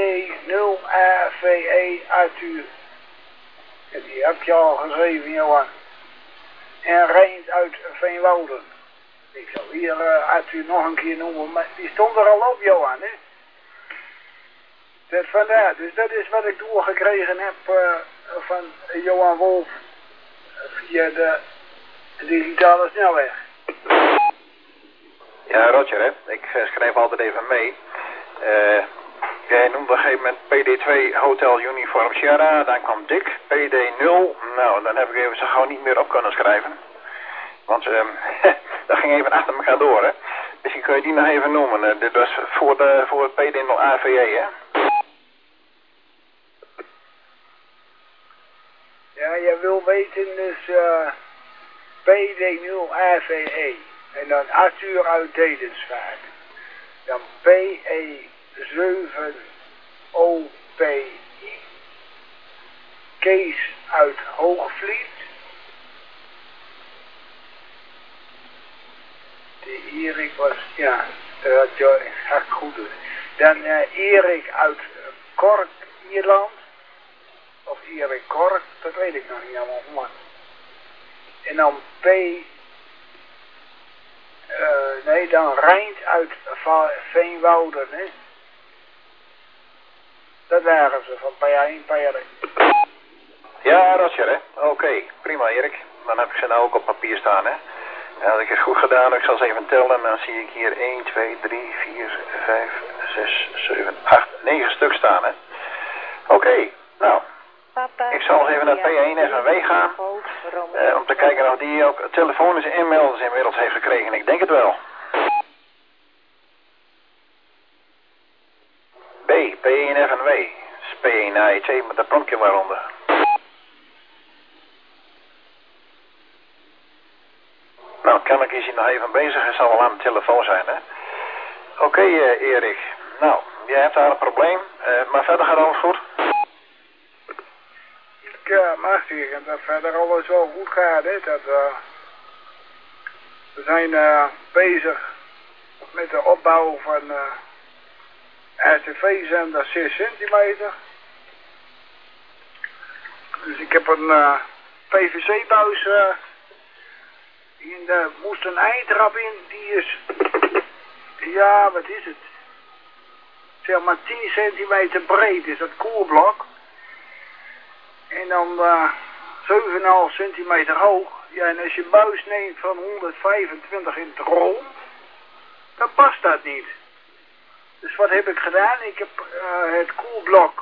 PD0AVE Arthur. En die heb je al geschreven, Johan. En Reins uit Veenwouden. Ik zal hier Arthur nog een keer noemen, maar die stond er al op, Johan, hè. Dat vandaar, dus dat is wat ik doorgekregen heb van Johan Wolf via de digitale snelweg. Ja, Roger, hè. Ik schrijf altijd even mee. Jij noemde op een gegeven moment PD2 Hotel Uniform Sierra, dan kwam Dick, PD0. Nou, dan heb ik even zo gauw niet meer op kunnen schrijven. Want dat ging even achter elkaar door, hè. Misschien kun je die nog even noemen. Dit was voor het PD0 AVE, hè. Ja, jij wil weten dus PD0 AVE. En dan Arthur uit Dedensvaart. Dan PE7OPI. Kees uit Hoogvliet. De Erik was, ja, dat had ik goed doen. Dan Erik uit Kork, Ierland. Of Erik Kork, dat weet ik nog niet helemaal, man. En dan dan Reins uit Veenwouden, hè. Dat waren ze van PA1, PA2. Ja, Roger, hè. Oké, prima, Erik. Dan heb ik ze nou ook op papier staan, hè. Ja, had ik het goed gedaan. Ik zal ze even tellen. En dan zie ik hier 1, 2, 3, 4, 5, 6, 7, 8, 9 stuk staan, hè. Oké, nou. Ik zal even naar P1 FNW gaan. Om te kijken of die ook telefonische inmelders inmiddels heeft gekregen. Ik denk het wel. B, P1 FNW. P1 AEC met een pronkje waaronder. Nou, kennelijk is hij nog even bezig. Hij zal wel aan de telefoon zijn, hè. Oké, Erik. Nou, jij hebt daar een probleem. Maar verder gaat alles goed? Ik mag zeggen dat verder alles wel goed gaat, hè. We zijn bezig met de opbouw van RTV-zender 6 centimeter. Dus ik heb een PVC-buis. Er moest een eindrap in, die is, ja, wat is het? Zeg maar 10 centimeter breed is dat koelblok. En dan 7,5 centimeter hoog. Ja, en als je buis neemt van 125 in het rond, dan past dat niet. Dus wat heb ik gedaan? Ik heb het koelblok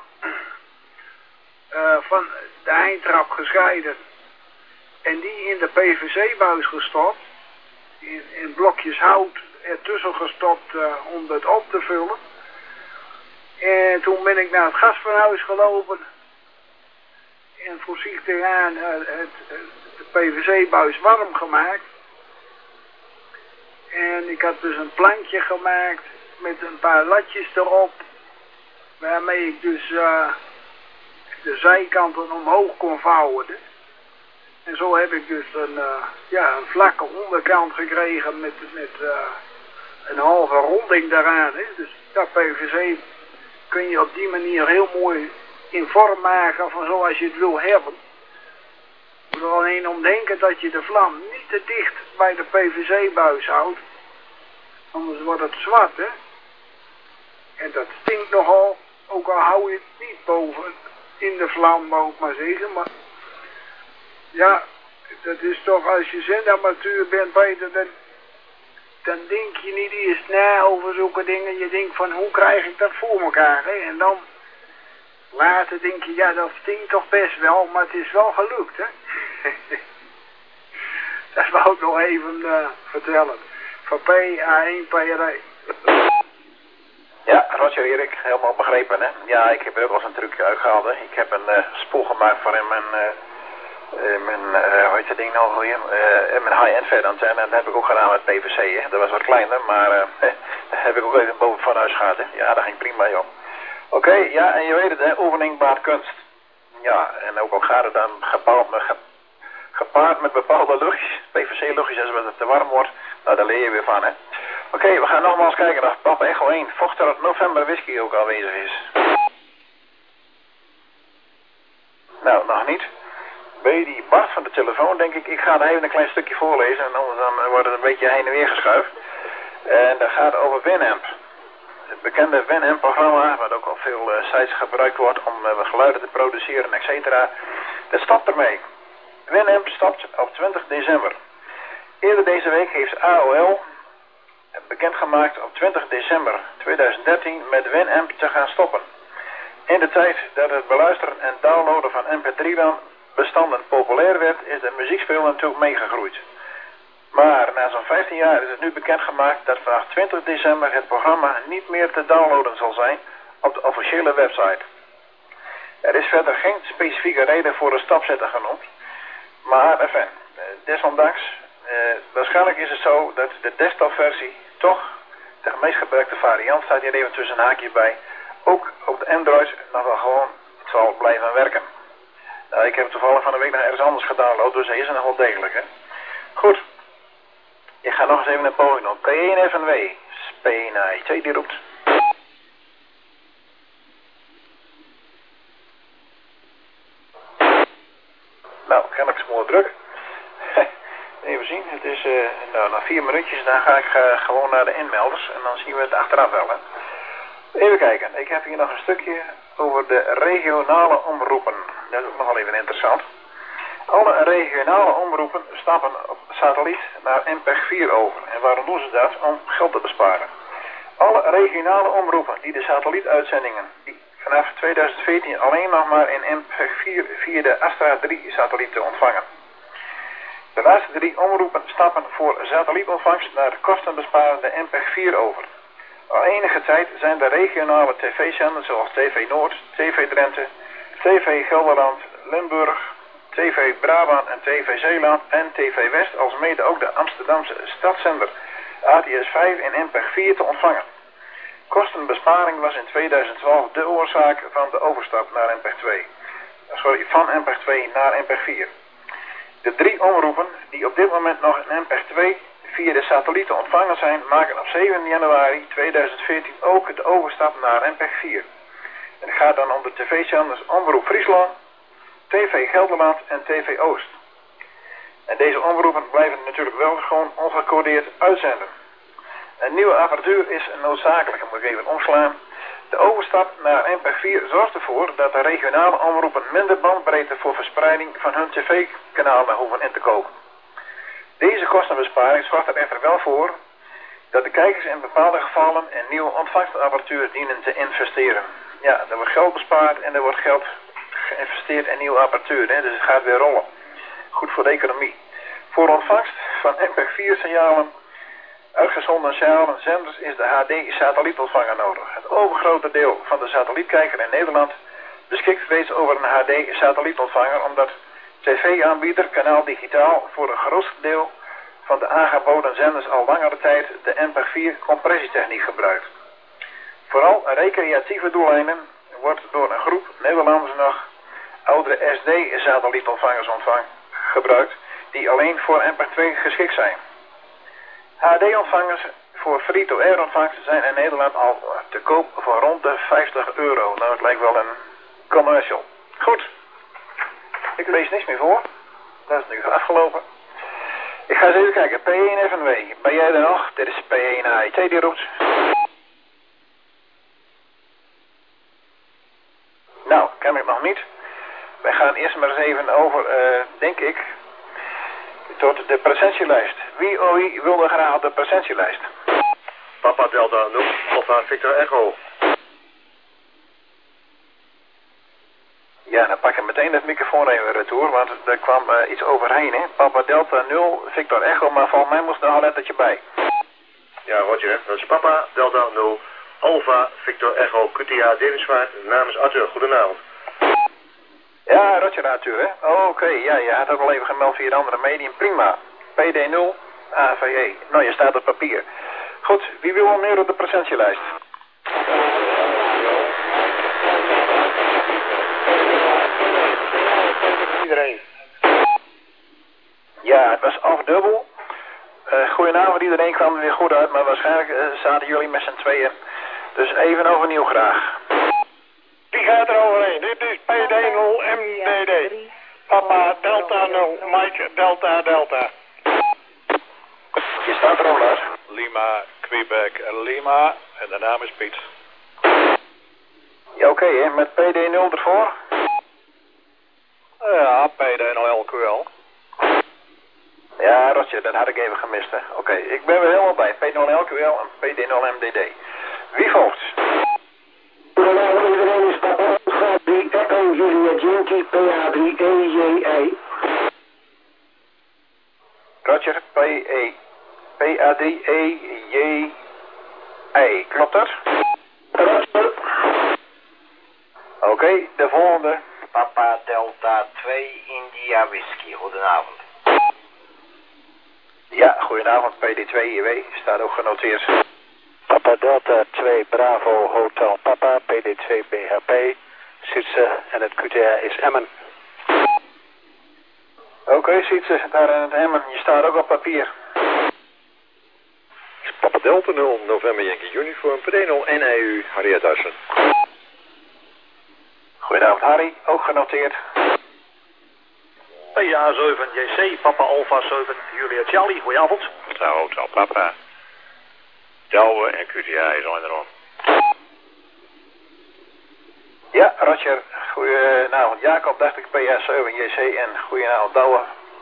van de eindtrap gescheiden. En die in de PVC-buis gestopt. In blokjes hout ertussen gestopt om het op te vullen. En toen ben ik naar het gasfornuis gelopen. En voorzichtig aan de PVC-buis warm gemaakt. En ik had dus een plankje gemaakt met een paar latjes erop. Waarmee ik dus de zijkanten omhoog kon vouwen. En zo heb ik dus een vlakke onderkant gekregen met een halve ronding daaraan. Hè. Dus dat PVC kun je op die manier heel mooi in vorm maken van zoals je het wil hebben. Je moet er alleen om denken dat je de vlam niet te dicht bij de PVC-buis houdt. Anders wordt het zwart, hè. En dat stinkt nogal, ook al hou je het niet boven in de vlam, wou ik maar zeggen. Maar ja, dat is toch, als je zendamateur bent, Peter, dan denk je niet eerst na over zulke dingen. Je denkt van, hoe krijg ik dat voor elkaar, hè? En dan later denk je, ja, dat stinkt toch best wel, maar het is wel gelukt, hè. Dat wou ik nog even vertellen. Van PA1, PA2. Ja, Roger Erik, helemaal begrepen, hè. Ja, ik heb er ook al eens een trucje uitgehaald, hè. Ik heb een spoel gemaakt voor hem en hoe heet dat ding nou weer? Mijn high-end vetantenne, dat heb ik ook gedaan met PVC, hè. Dat was wat kleiner, maar daar heb ik ook even boven van huis gehad, hè. Ja, dat ging prima, joh. Oké, ja, en je weet het, hè, oefening baart kunst. Ja, en ook al gaat het dan gepaard met bepaalde luchtjes, PVC-luchtjes, als het te warm wordt, nou, daar leer je weer van, hè. Oké, we gaan nogmaals kijken of Papa Echo 1 Foxtrot November Whisky ook aanwezig is. Nou, nog niet. Bij die Bart van de telefoon, denk ik, ik ga er even een klein stukje voorlezen en anders dan wordt het een beetje heen en weer geschuift. En dat gaat over Winamp. Het bekende Winamp-programma, wat ook op veel sites gebruikt wordt om geluiden te produceren, etc. Dat stopt ermee. Winamp stopt op 20 december. Eerder deze week heeft AOL bekendgemaakt op 20 december 2013 met Winamp te gaan stoppen. In de tijd dat het beluisteren en downloaden van MP3-bestanden populair werd, is de muziekspeel natuurlijk meegegroeid. Maar na zo'n 15 jaar is het nu bekendgemaakt dat vanaf 20 december het programma niet meer te downloaden zal zijn op de officiële website. Er is verder geen specifieke reden voor de stopzetter genoemd, maar enfin, desondanks, waarschijnlijk is het zo dat de desktopversie toch de meest gebruikte variant, staat hier even tussen een haakje bij, ook op de Android nog wel gewoon zal blijven werken. Nou, ik heb toevallig van de week nog ergens anders gedownload, dus hij is er nog wel degelijk, hè. Goed. Ik ga nog eens even een poging doen. P1 FNW. P1 die roept. Nou, kennelijk is mooi druk. Even zien. Het is nou, na 4 minuutjes. Dan ga ik gewoon naar de inmelders. En dan zien we het achteraf wel, hè. Even kijken. Ik heb hier nog een stukje over de regionale omroepen. Dat is ook nog wel even interessant. Alle regionale omroepen stappen op satelliet naar MPEG 4 over. En waarom doen ze dat? Om geld te besparen. Alle regionale omroepen die de satellietuitzendingen die vanaf 2014 alleen nog maar in MPEG 4 via de Astra 3 satellieten ontvangen. De laatste 3 omroepen stappen voor satellietontvangst naar de kostenbesparende MPEG 4 over. Al enige tijd zijn de regionale tv-zenders zoals TV Noord, TV Drenthe, TV Gelderland, Limburg, TV Brabant en TV Zeeland en TV West, als mede ook de Amsterdamse stadszender ATS 5 in MPEG 4 te ontvangen. Kostenbesparing was in 2012 de oorzaak van de overstap naar MPEG 2. Van MPEG 2 naar MPEG 4. De 3 omroepen die op dit moment nog in MPEG 2 via de satelliet te ontvangen zijn, maken op 7 januari 2014 ook de overstap naar MPEG 4. En het gaat dan om de tv-zenders Omroep Friesland, TV Gelderland en TV Oost. En deze omroepen blijven natuurlijk wel gewoon ongecodeerd uitzenden. Een nieuwe apparatuur is noodzakelijk, moet ik even omslaan. De overstap naar MPEG 4 zorgt ervoor dat de regionale omroepen minder bandbreedte voor verspreiding van hun tv-kanalen hoeven in te kopen. Deze kostenbesparing zorgt er echter wel voor dat de kijkers in bepaalde gevallen in nieuwe ontvangstapparatuur dienen te investeren. Ja, er wordt geld bespaard en er wordt geld geïnvesteerd in nieuwe apparatuur, hè, dus het gaat weer rollen. Goed voor de economie. Voor ontvangst van MPEG 4 signalen, uitgezonden signalen, zenders is de HD-satellietontvanger nodig. Het overgrote deel van de satellietkijker in Nederland beschikt reeds over een HD-satellietontvanger, omdat tv-aanbieder Kanaal Digitaal voor een groot deel van de aangeboden zenders al langere tijd de MPEG 4 compressietechniek gebruikt. Vooral recreatieve doeleinden wordt door een groep Nederlanders nog oudere SD-satellietontvangers gebruikt die alleen voor MPEG 2 geschikt zijn. HD-ontvangers voor free-to-air ontvangst zijn in Nederland al te koop voor rond de €50. Nou, het lijkt wel een commercial. Goed. Ik lees niks meer voor. Dat is nu afgelopen. Ik ga eens even kijken. P1 FNW. Ben jij er nog? Dit is P1 AIT die roept. Nou, ken ik nog niet. Wij gaan eerst maar eens even over, denk ik, tot de presentielijst. Wie wil er graag op de presentielijst? Papa Delta 0, Alpha Victor Echo. Ja, dan pak ik meteen het microfoon even retour, want er kwam iets overheen, hè. Papa Delta 0, Victor Echo, maar volgens mij moest er nog een lettertje bij. Ja, Roger, dat is Papa Delta 0, Alpha Victor Echo, QTA Deningsvaart, namens Arthur. Goedenavond. Ja, Roger natuurlijk, hè? Oké, ja, je had ook al even gemeld via de andere medium. Prima. PD0, AVE. Nou, je staat op papier. Goed, wie wil al meer op de presentielijst? Iedereen. Ja, het was afdubbel. Goedenavond, iedereen kwam er weer goed uit, maar waarschijnlijk zaten jullie met z'n tweeën. Dus even overnieuw graag. Wie gaat er overheen? Dit is PD0 MDD. Papa Delta 0, Mike Delta Delta. Je staat er al, Lars. Lima, Quebec, Lima. En de naam is Piet. Ja, oké, hè? Met PD0 ervoor? Ja, PD0LQL. Ja, Roger, dat had ik even gemist, hè. Oké, ik ben weer helemaal bij. P0LQL en PD0MDD. Wie volgt? Goedenavond iedereen, is Papa Alfa 3 Echo Juliet Yankee PA3 EJE. Roger, PAD-EJ-I. Klopt dat? Roger. Oké, de volgende. Papa Delta 2 India Whisky, goedenavond. Ja, goedenavond, PD2IW. Staat ook genoteerd. Papa Delta 2 Bravo Hotel Papa, PD2 BHP, Sietse en het QTA is Emmen. Oké, Sietse, daar in het Emmen. Je staat ook op papier. Papa Delta 0, November Yankee Uniform, PD0 NEU, Harriet Duitsen. Goedenavond, Harry. Ook genoteerd. PA7 JC, Papa Alpha 7 Julia Charlie, goedenavond. Hotel Papa. Douwe en QTA is al in de rond. Ja, Roger. Goedenavond, Jacob. Dacht ik PA7 JC en goedenavond, Douwe.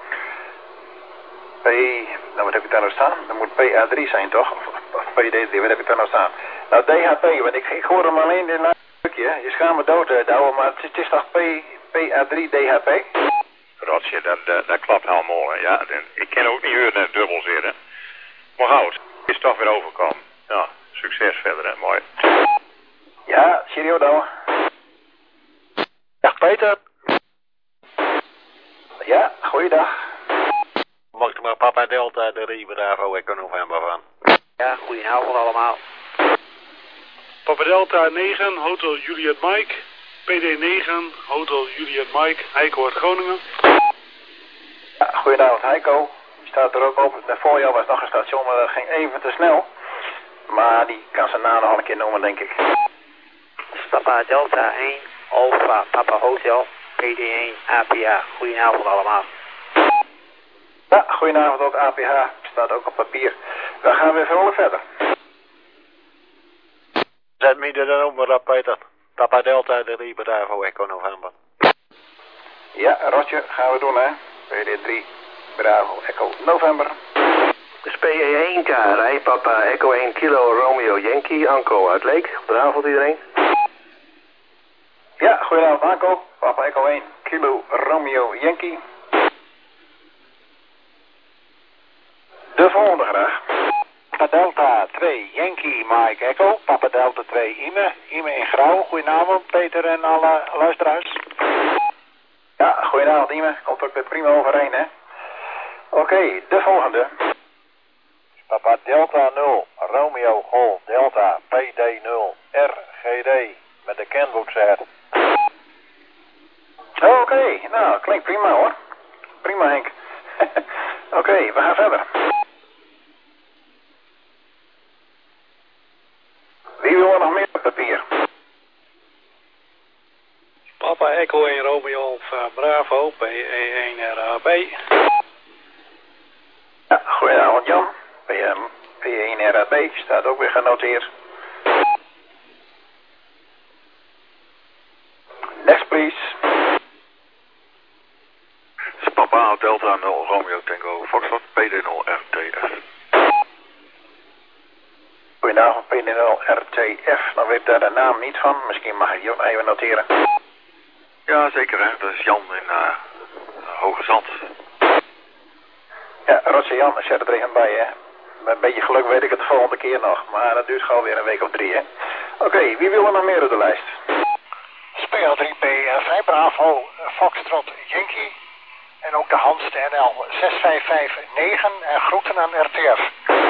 Nou, wat heb ik daar nou staan? Dat moet PA3 zijn, toch? Of PD3, wat heb ik daar nou staan? Nou, DHP, want ik hoor hem alleen in het laatste stukje. Je schaamt me dood, Douwe, maar het is toch PA3 DHP? Roger, dat klopt helemaal, ja. Ik ken ook niet uren net dubbel zitten. Maar goed, is toch weer overkomen. Ja, succes verder, hè. Mooi. Ja, cheerio, Douwe. Dag Peter. Ja, goeiedag. Mag ik maar Papa Delta de Bravo Echo November van? Ja, goedenavond allemaal. Papa Delta 9, Hotel Juliet Mike. PD9, Hotel Juliet Mike, Heikoord Groningen. Ja, goedenavond, Heiko. Die staat er ook op. Voor jou was nog een station, maar dat ging even te snel. Maar die kan zijn naam nog een keer noemen, denk ik. Papa Delta 1, Alpha, Papa Hotel, PD1, APA. Goedenavond allemaal. Ja, goedenavond ook APH. Staat ook op papier. We gaan weer vrolijk verder. Zet me er dan ook maar op, Peter. Papa Delta de Bravo Echo November. Ja, Roger, gaan we doen, hè. PD3, Bravo, Echo, November. Dus PE1 Karij, Papa Echo 1 Kilo Romeo Yankee, Anko uit Leek. Goedenavond iedereen. Ja, goedenavond, Anko. Papa Echo 1, Kilo Romeo Yankee. De volgende graag. Papa Delta 2 Yankee Mike Echo, Papa Delta 2 Ime in Grauw. Goedenavond Peter en alle luisteraars. Ja, goedenavond Ime. Komt ook weer prima overeen, hè. Oké, de volgende. Papa Delta 0 Romeo Golf Delta PD0 RGD met de kenboekset. Oké, nou, klinkt prima hoor. Prima Henk. Oké, we gaan verder. Wie wil er nog meer op papier? Papa Echo 1 Romeo Bravo, PE1 RHB. Ja, goedenavond Jan. P1 RAB staat ook weer genoteerd. Next please. Papa Delta 0 Romeo Tango Foxtrot PD0 RTF. Goedenavond PD0 RTF. Dan weet ik daar de naam niet van. Misschien mag ik die ook even noteren. Ja, zeker hè. Dat is Jan in Hoge Zand. Ja, Roger Jan, zet het er even bij hè. Met een beetje geluk weet ik het de volgende keer nog. Maar dat duurt gewoon weer een week of 3 hè. Oké, wie wil er nog meer op de lijst? Speel 3P 5 Bravo Foxtrot Yankee. En ook de Hans, de NL 6559 en groeten aan RTF.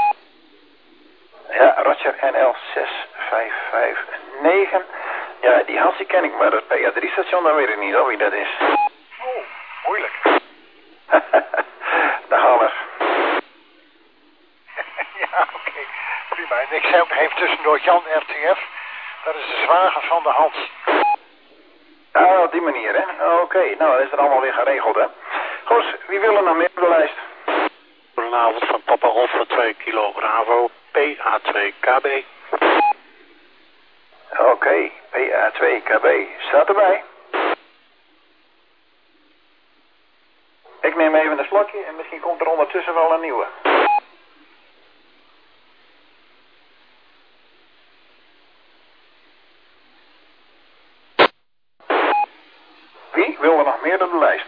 Ja, Roger NL 6559. Ja, die Hans die ken ik, maar dat PA3-station, dan weet ik niet hoor wie dat is. Oh, moeilijk. De Haller. Ja, oké. Prima. En ik zei ook even tussendoor Jan RTF. Dat is de zwager van de Hans. Ah, op die manier, hè? Oké, nou, dat is er allemaal weer geregeld, hè? Goed, wie wil er nog meer op de lijst? Goedenavond van Papa Rolf van 2 kilo Bravo, PA2KB. Oké, PA2KB staat erbij. Ik neem even een slokje en misschien komt er ondertussen wel een nieuwe. Wie wil er nog meer op de lijst?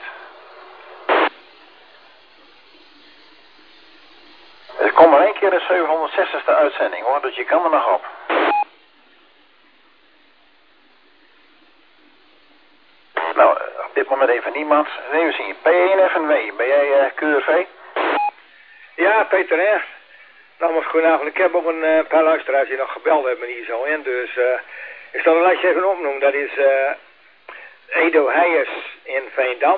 Er komt maar één keer de 760ste uitzending hoor, dus je kan er nog op. Nou, op dit moment even niemand. Even zien, P1 FNW, ben jij QRV? Ja, Peter, hè? Nogmaals, goedenavond. Ik heb ook een paar luisteraars die nog gebeld hebben hier zo in. Dus ik zal een lijstje even opnoemen. Dat is Edo Heijers in Veendam.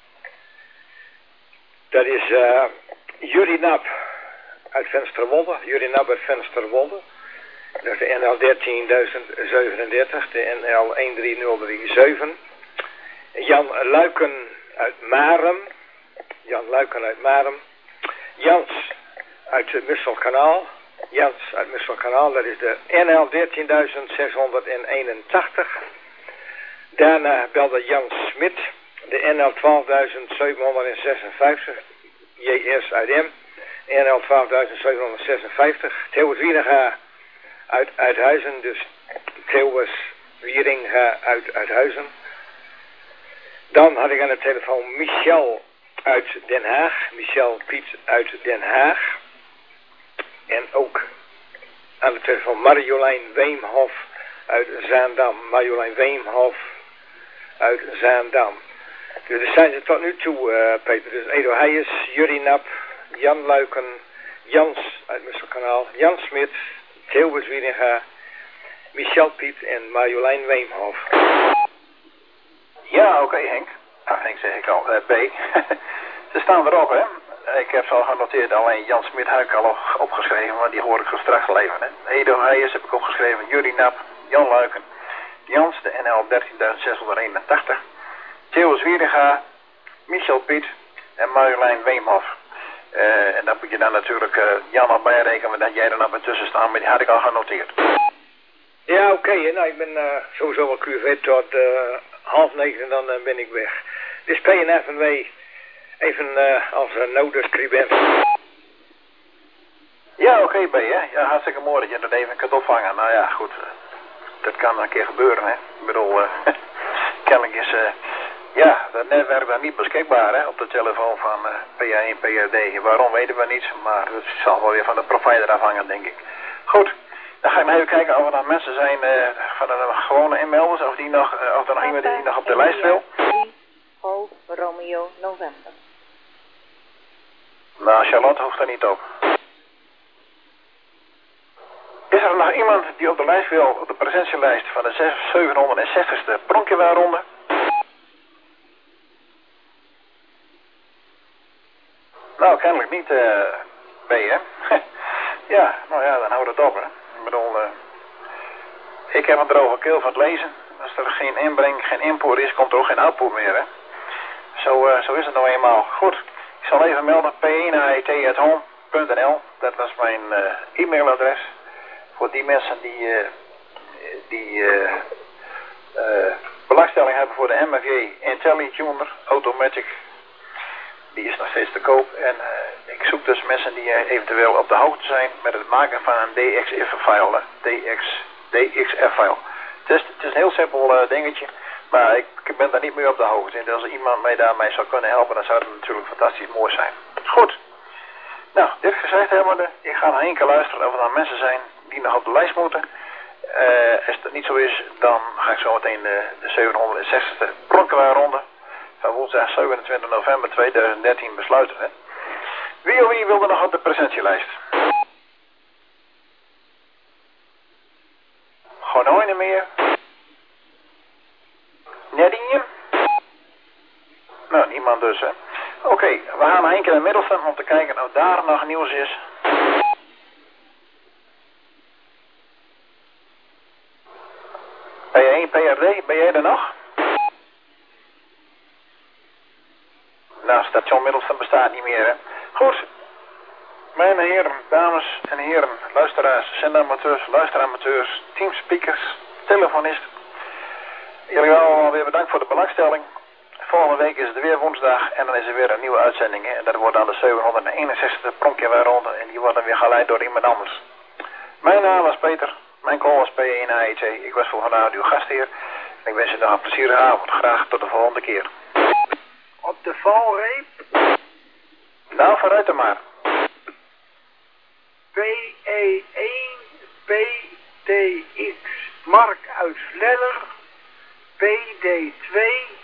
Dat is Jurie Nap uit Vensterwolde. Jurie Nap uit Vensterwolde. Dat is de NL 13037, de NL 13037. Jan Luiken uit Marem. Jan Luiken uit Marem. Jans uit Musselkanaal. Jans uit Musselkanaal, dat is de NL 13681. Daarna belde Jan Smit, de NL 12756. JS uit M. NL 12756. Theo Wieringa uit Uithuizen, dus Theo Wieringa uit Uithuizen. Dan had ik aan de telefoon Michel uit Den Haag. Michel Piet uit Den Haag. En ook aan de telefoon Marjolein Weemhof uit Zaandam. Marjolein Weemhof uit Zaandam. Dus er zijn ze tot nu toe, Peter. Dus Edo Heijers, Jurie Nap, Jan Luiken, Jans uit Musselkanaal, Jan Smit, Theo Wieringa, Michel Piet en Marjolein Weemhof. Ja, oké, Henk. Henk zeg ik al. B. Ze staan erop, hè. Ik heb ze al genoteerd. Alleen Jan Smit heb ik al opgeschreven, maar die hoor ik zo straks leven, hè. Edo Heijers heb ik opgeschreven. Jurie Nap, Jan Luiken, Jans, de NL 13681. Theo Wieringa, Michel Piet en Marjolein Weemhof. En dan moet je dan natuurlijk Jan nog bijrekenen, dat jij er nog bij tussen staat, maar die had ik al genoteerd. Ja, oké. Nou, ik ben sowieso wel QV tot 8:30 en dan ben ik weg. Dus PNFNW even als nodescribent. Ja, oké, B, hè. Ja, hartstikke mooi dat je dat even kunt opvangen. Nou ja, goed. Dat kan een keer gebeuren, hè. Ik bedoel, kennelijk is ja, dat netwerk daar niet beschikbaar, hè, op de telefoon van PA1, PRD. Waarom weten we niet, maar het zal wel weer van de provider afhangen, denk ik. Goed. Dan ga ik maar even kijken of er nog mensen zijn van de gewone inmelders, of er nog iemand die nog op de lijst wil. Golf Romeo November. Nou, Charlotte hoeft er niet op. Is er nog iemand die op de lijst wil, op de presentielijst van de 760ste Pronkjewaarronde? Nou, kennelijk niet, B, hè? Ja, nou ja, dan houdt het op, hè. Ik bedoel, ik heb een droge keel van het lezen. Als er geen inbreng, geen inpoor is, komt er ook geen output meer, hè. Zo is het nou eenmaal. Goed, ik zal even melden, p1aet@home.nl. Dat was mijn e-mailadres. Voor die mensen die belangstelling hebben voor de MFJ IntelliTuner Automatic. Die is nog steeds te koop en ik zoek dus mensen die eventueel op de hoogte zijn met het maken van een DXF-file. DXF-file. Het is een heel simpel dingetje, maar ik ben daar niet meer op de hoogte. En als iemand mij daarmee zou kunnen helpen, dan zou het natuurlijk fantastisch mooi zijn. Goed. Nou, dit gezegd hebbende, ik ga nog één keer luisteren of er dan mensen zijn die nog op de lijst moeten. Als dat niet zo is, dan ga ik zo meteen de 760ste Pronkjewaarronde van woensdag 27 november 2013 besluiten. Hè? Wie of wie wilde nog op de presentielijst? Gewoon nooit niet meer. Nadine? Nou, niemand dus, hè. Oké, we gaan nog één keer naar Middelstum om te kijken of daar nog nieuws is. P1, PRD, ben jij er nog? Nou, station Middelstum bestaat niet meer, hè. Goed. Mijn heren, dames en heren, luisteraars, zendamateurs, luisteramateurs, teamspeakers, telefonisten. Jullie allemaal weer bedankt voor de belangstelling. Volgende week is het weer woensdag en dan is er weer een nieuwe uitzending. En dat wordt dan de 761 pronkjewaarronde en die wordt dan weer geleid door iemand anders. Mijn naam was Peter, mijn call was P1 AET. Ik was voor vandaag uw gastheer. En ik wens u nog een plezierige avond. Graag tot de volgende keer. Op de valreep? Nou, vooruit dan maar. PE1 PTX Mark uit Vledder, PD2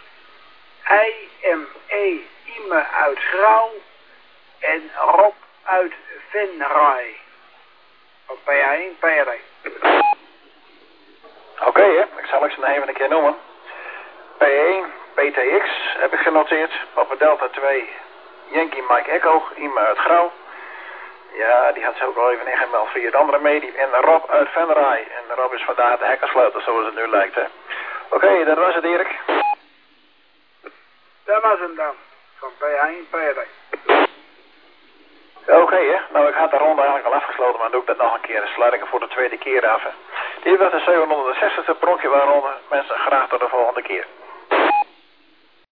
IME Ime uit Grauw en Rob uit Venray. Op PA1 PRD. Oké, hè. Ik zal het ze nog even een keer noemen. P1 PTX heb ik genoteerd. Papa Delta 2 Yankee Mike Echo Ime uit Grauw. Ja, die had ze ook wel even ingemeld via het andere medie. En Rob uit Venray. En Rob is vandaag de hekkersluiter zoals het nu lijkt, hè. Oké, dat was het, Erik. Dat was hem dan. Van P1 PRD. Oké, hè. Nou, ik had de ronde eigenlijk al afgesloten, maar dan doe ik dat nog een keer. De sluitingen voor de tweede keer af. Hè. Dit was de 760e pronkjewaarronde. Mensen, graag tot de volgende keer.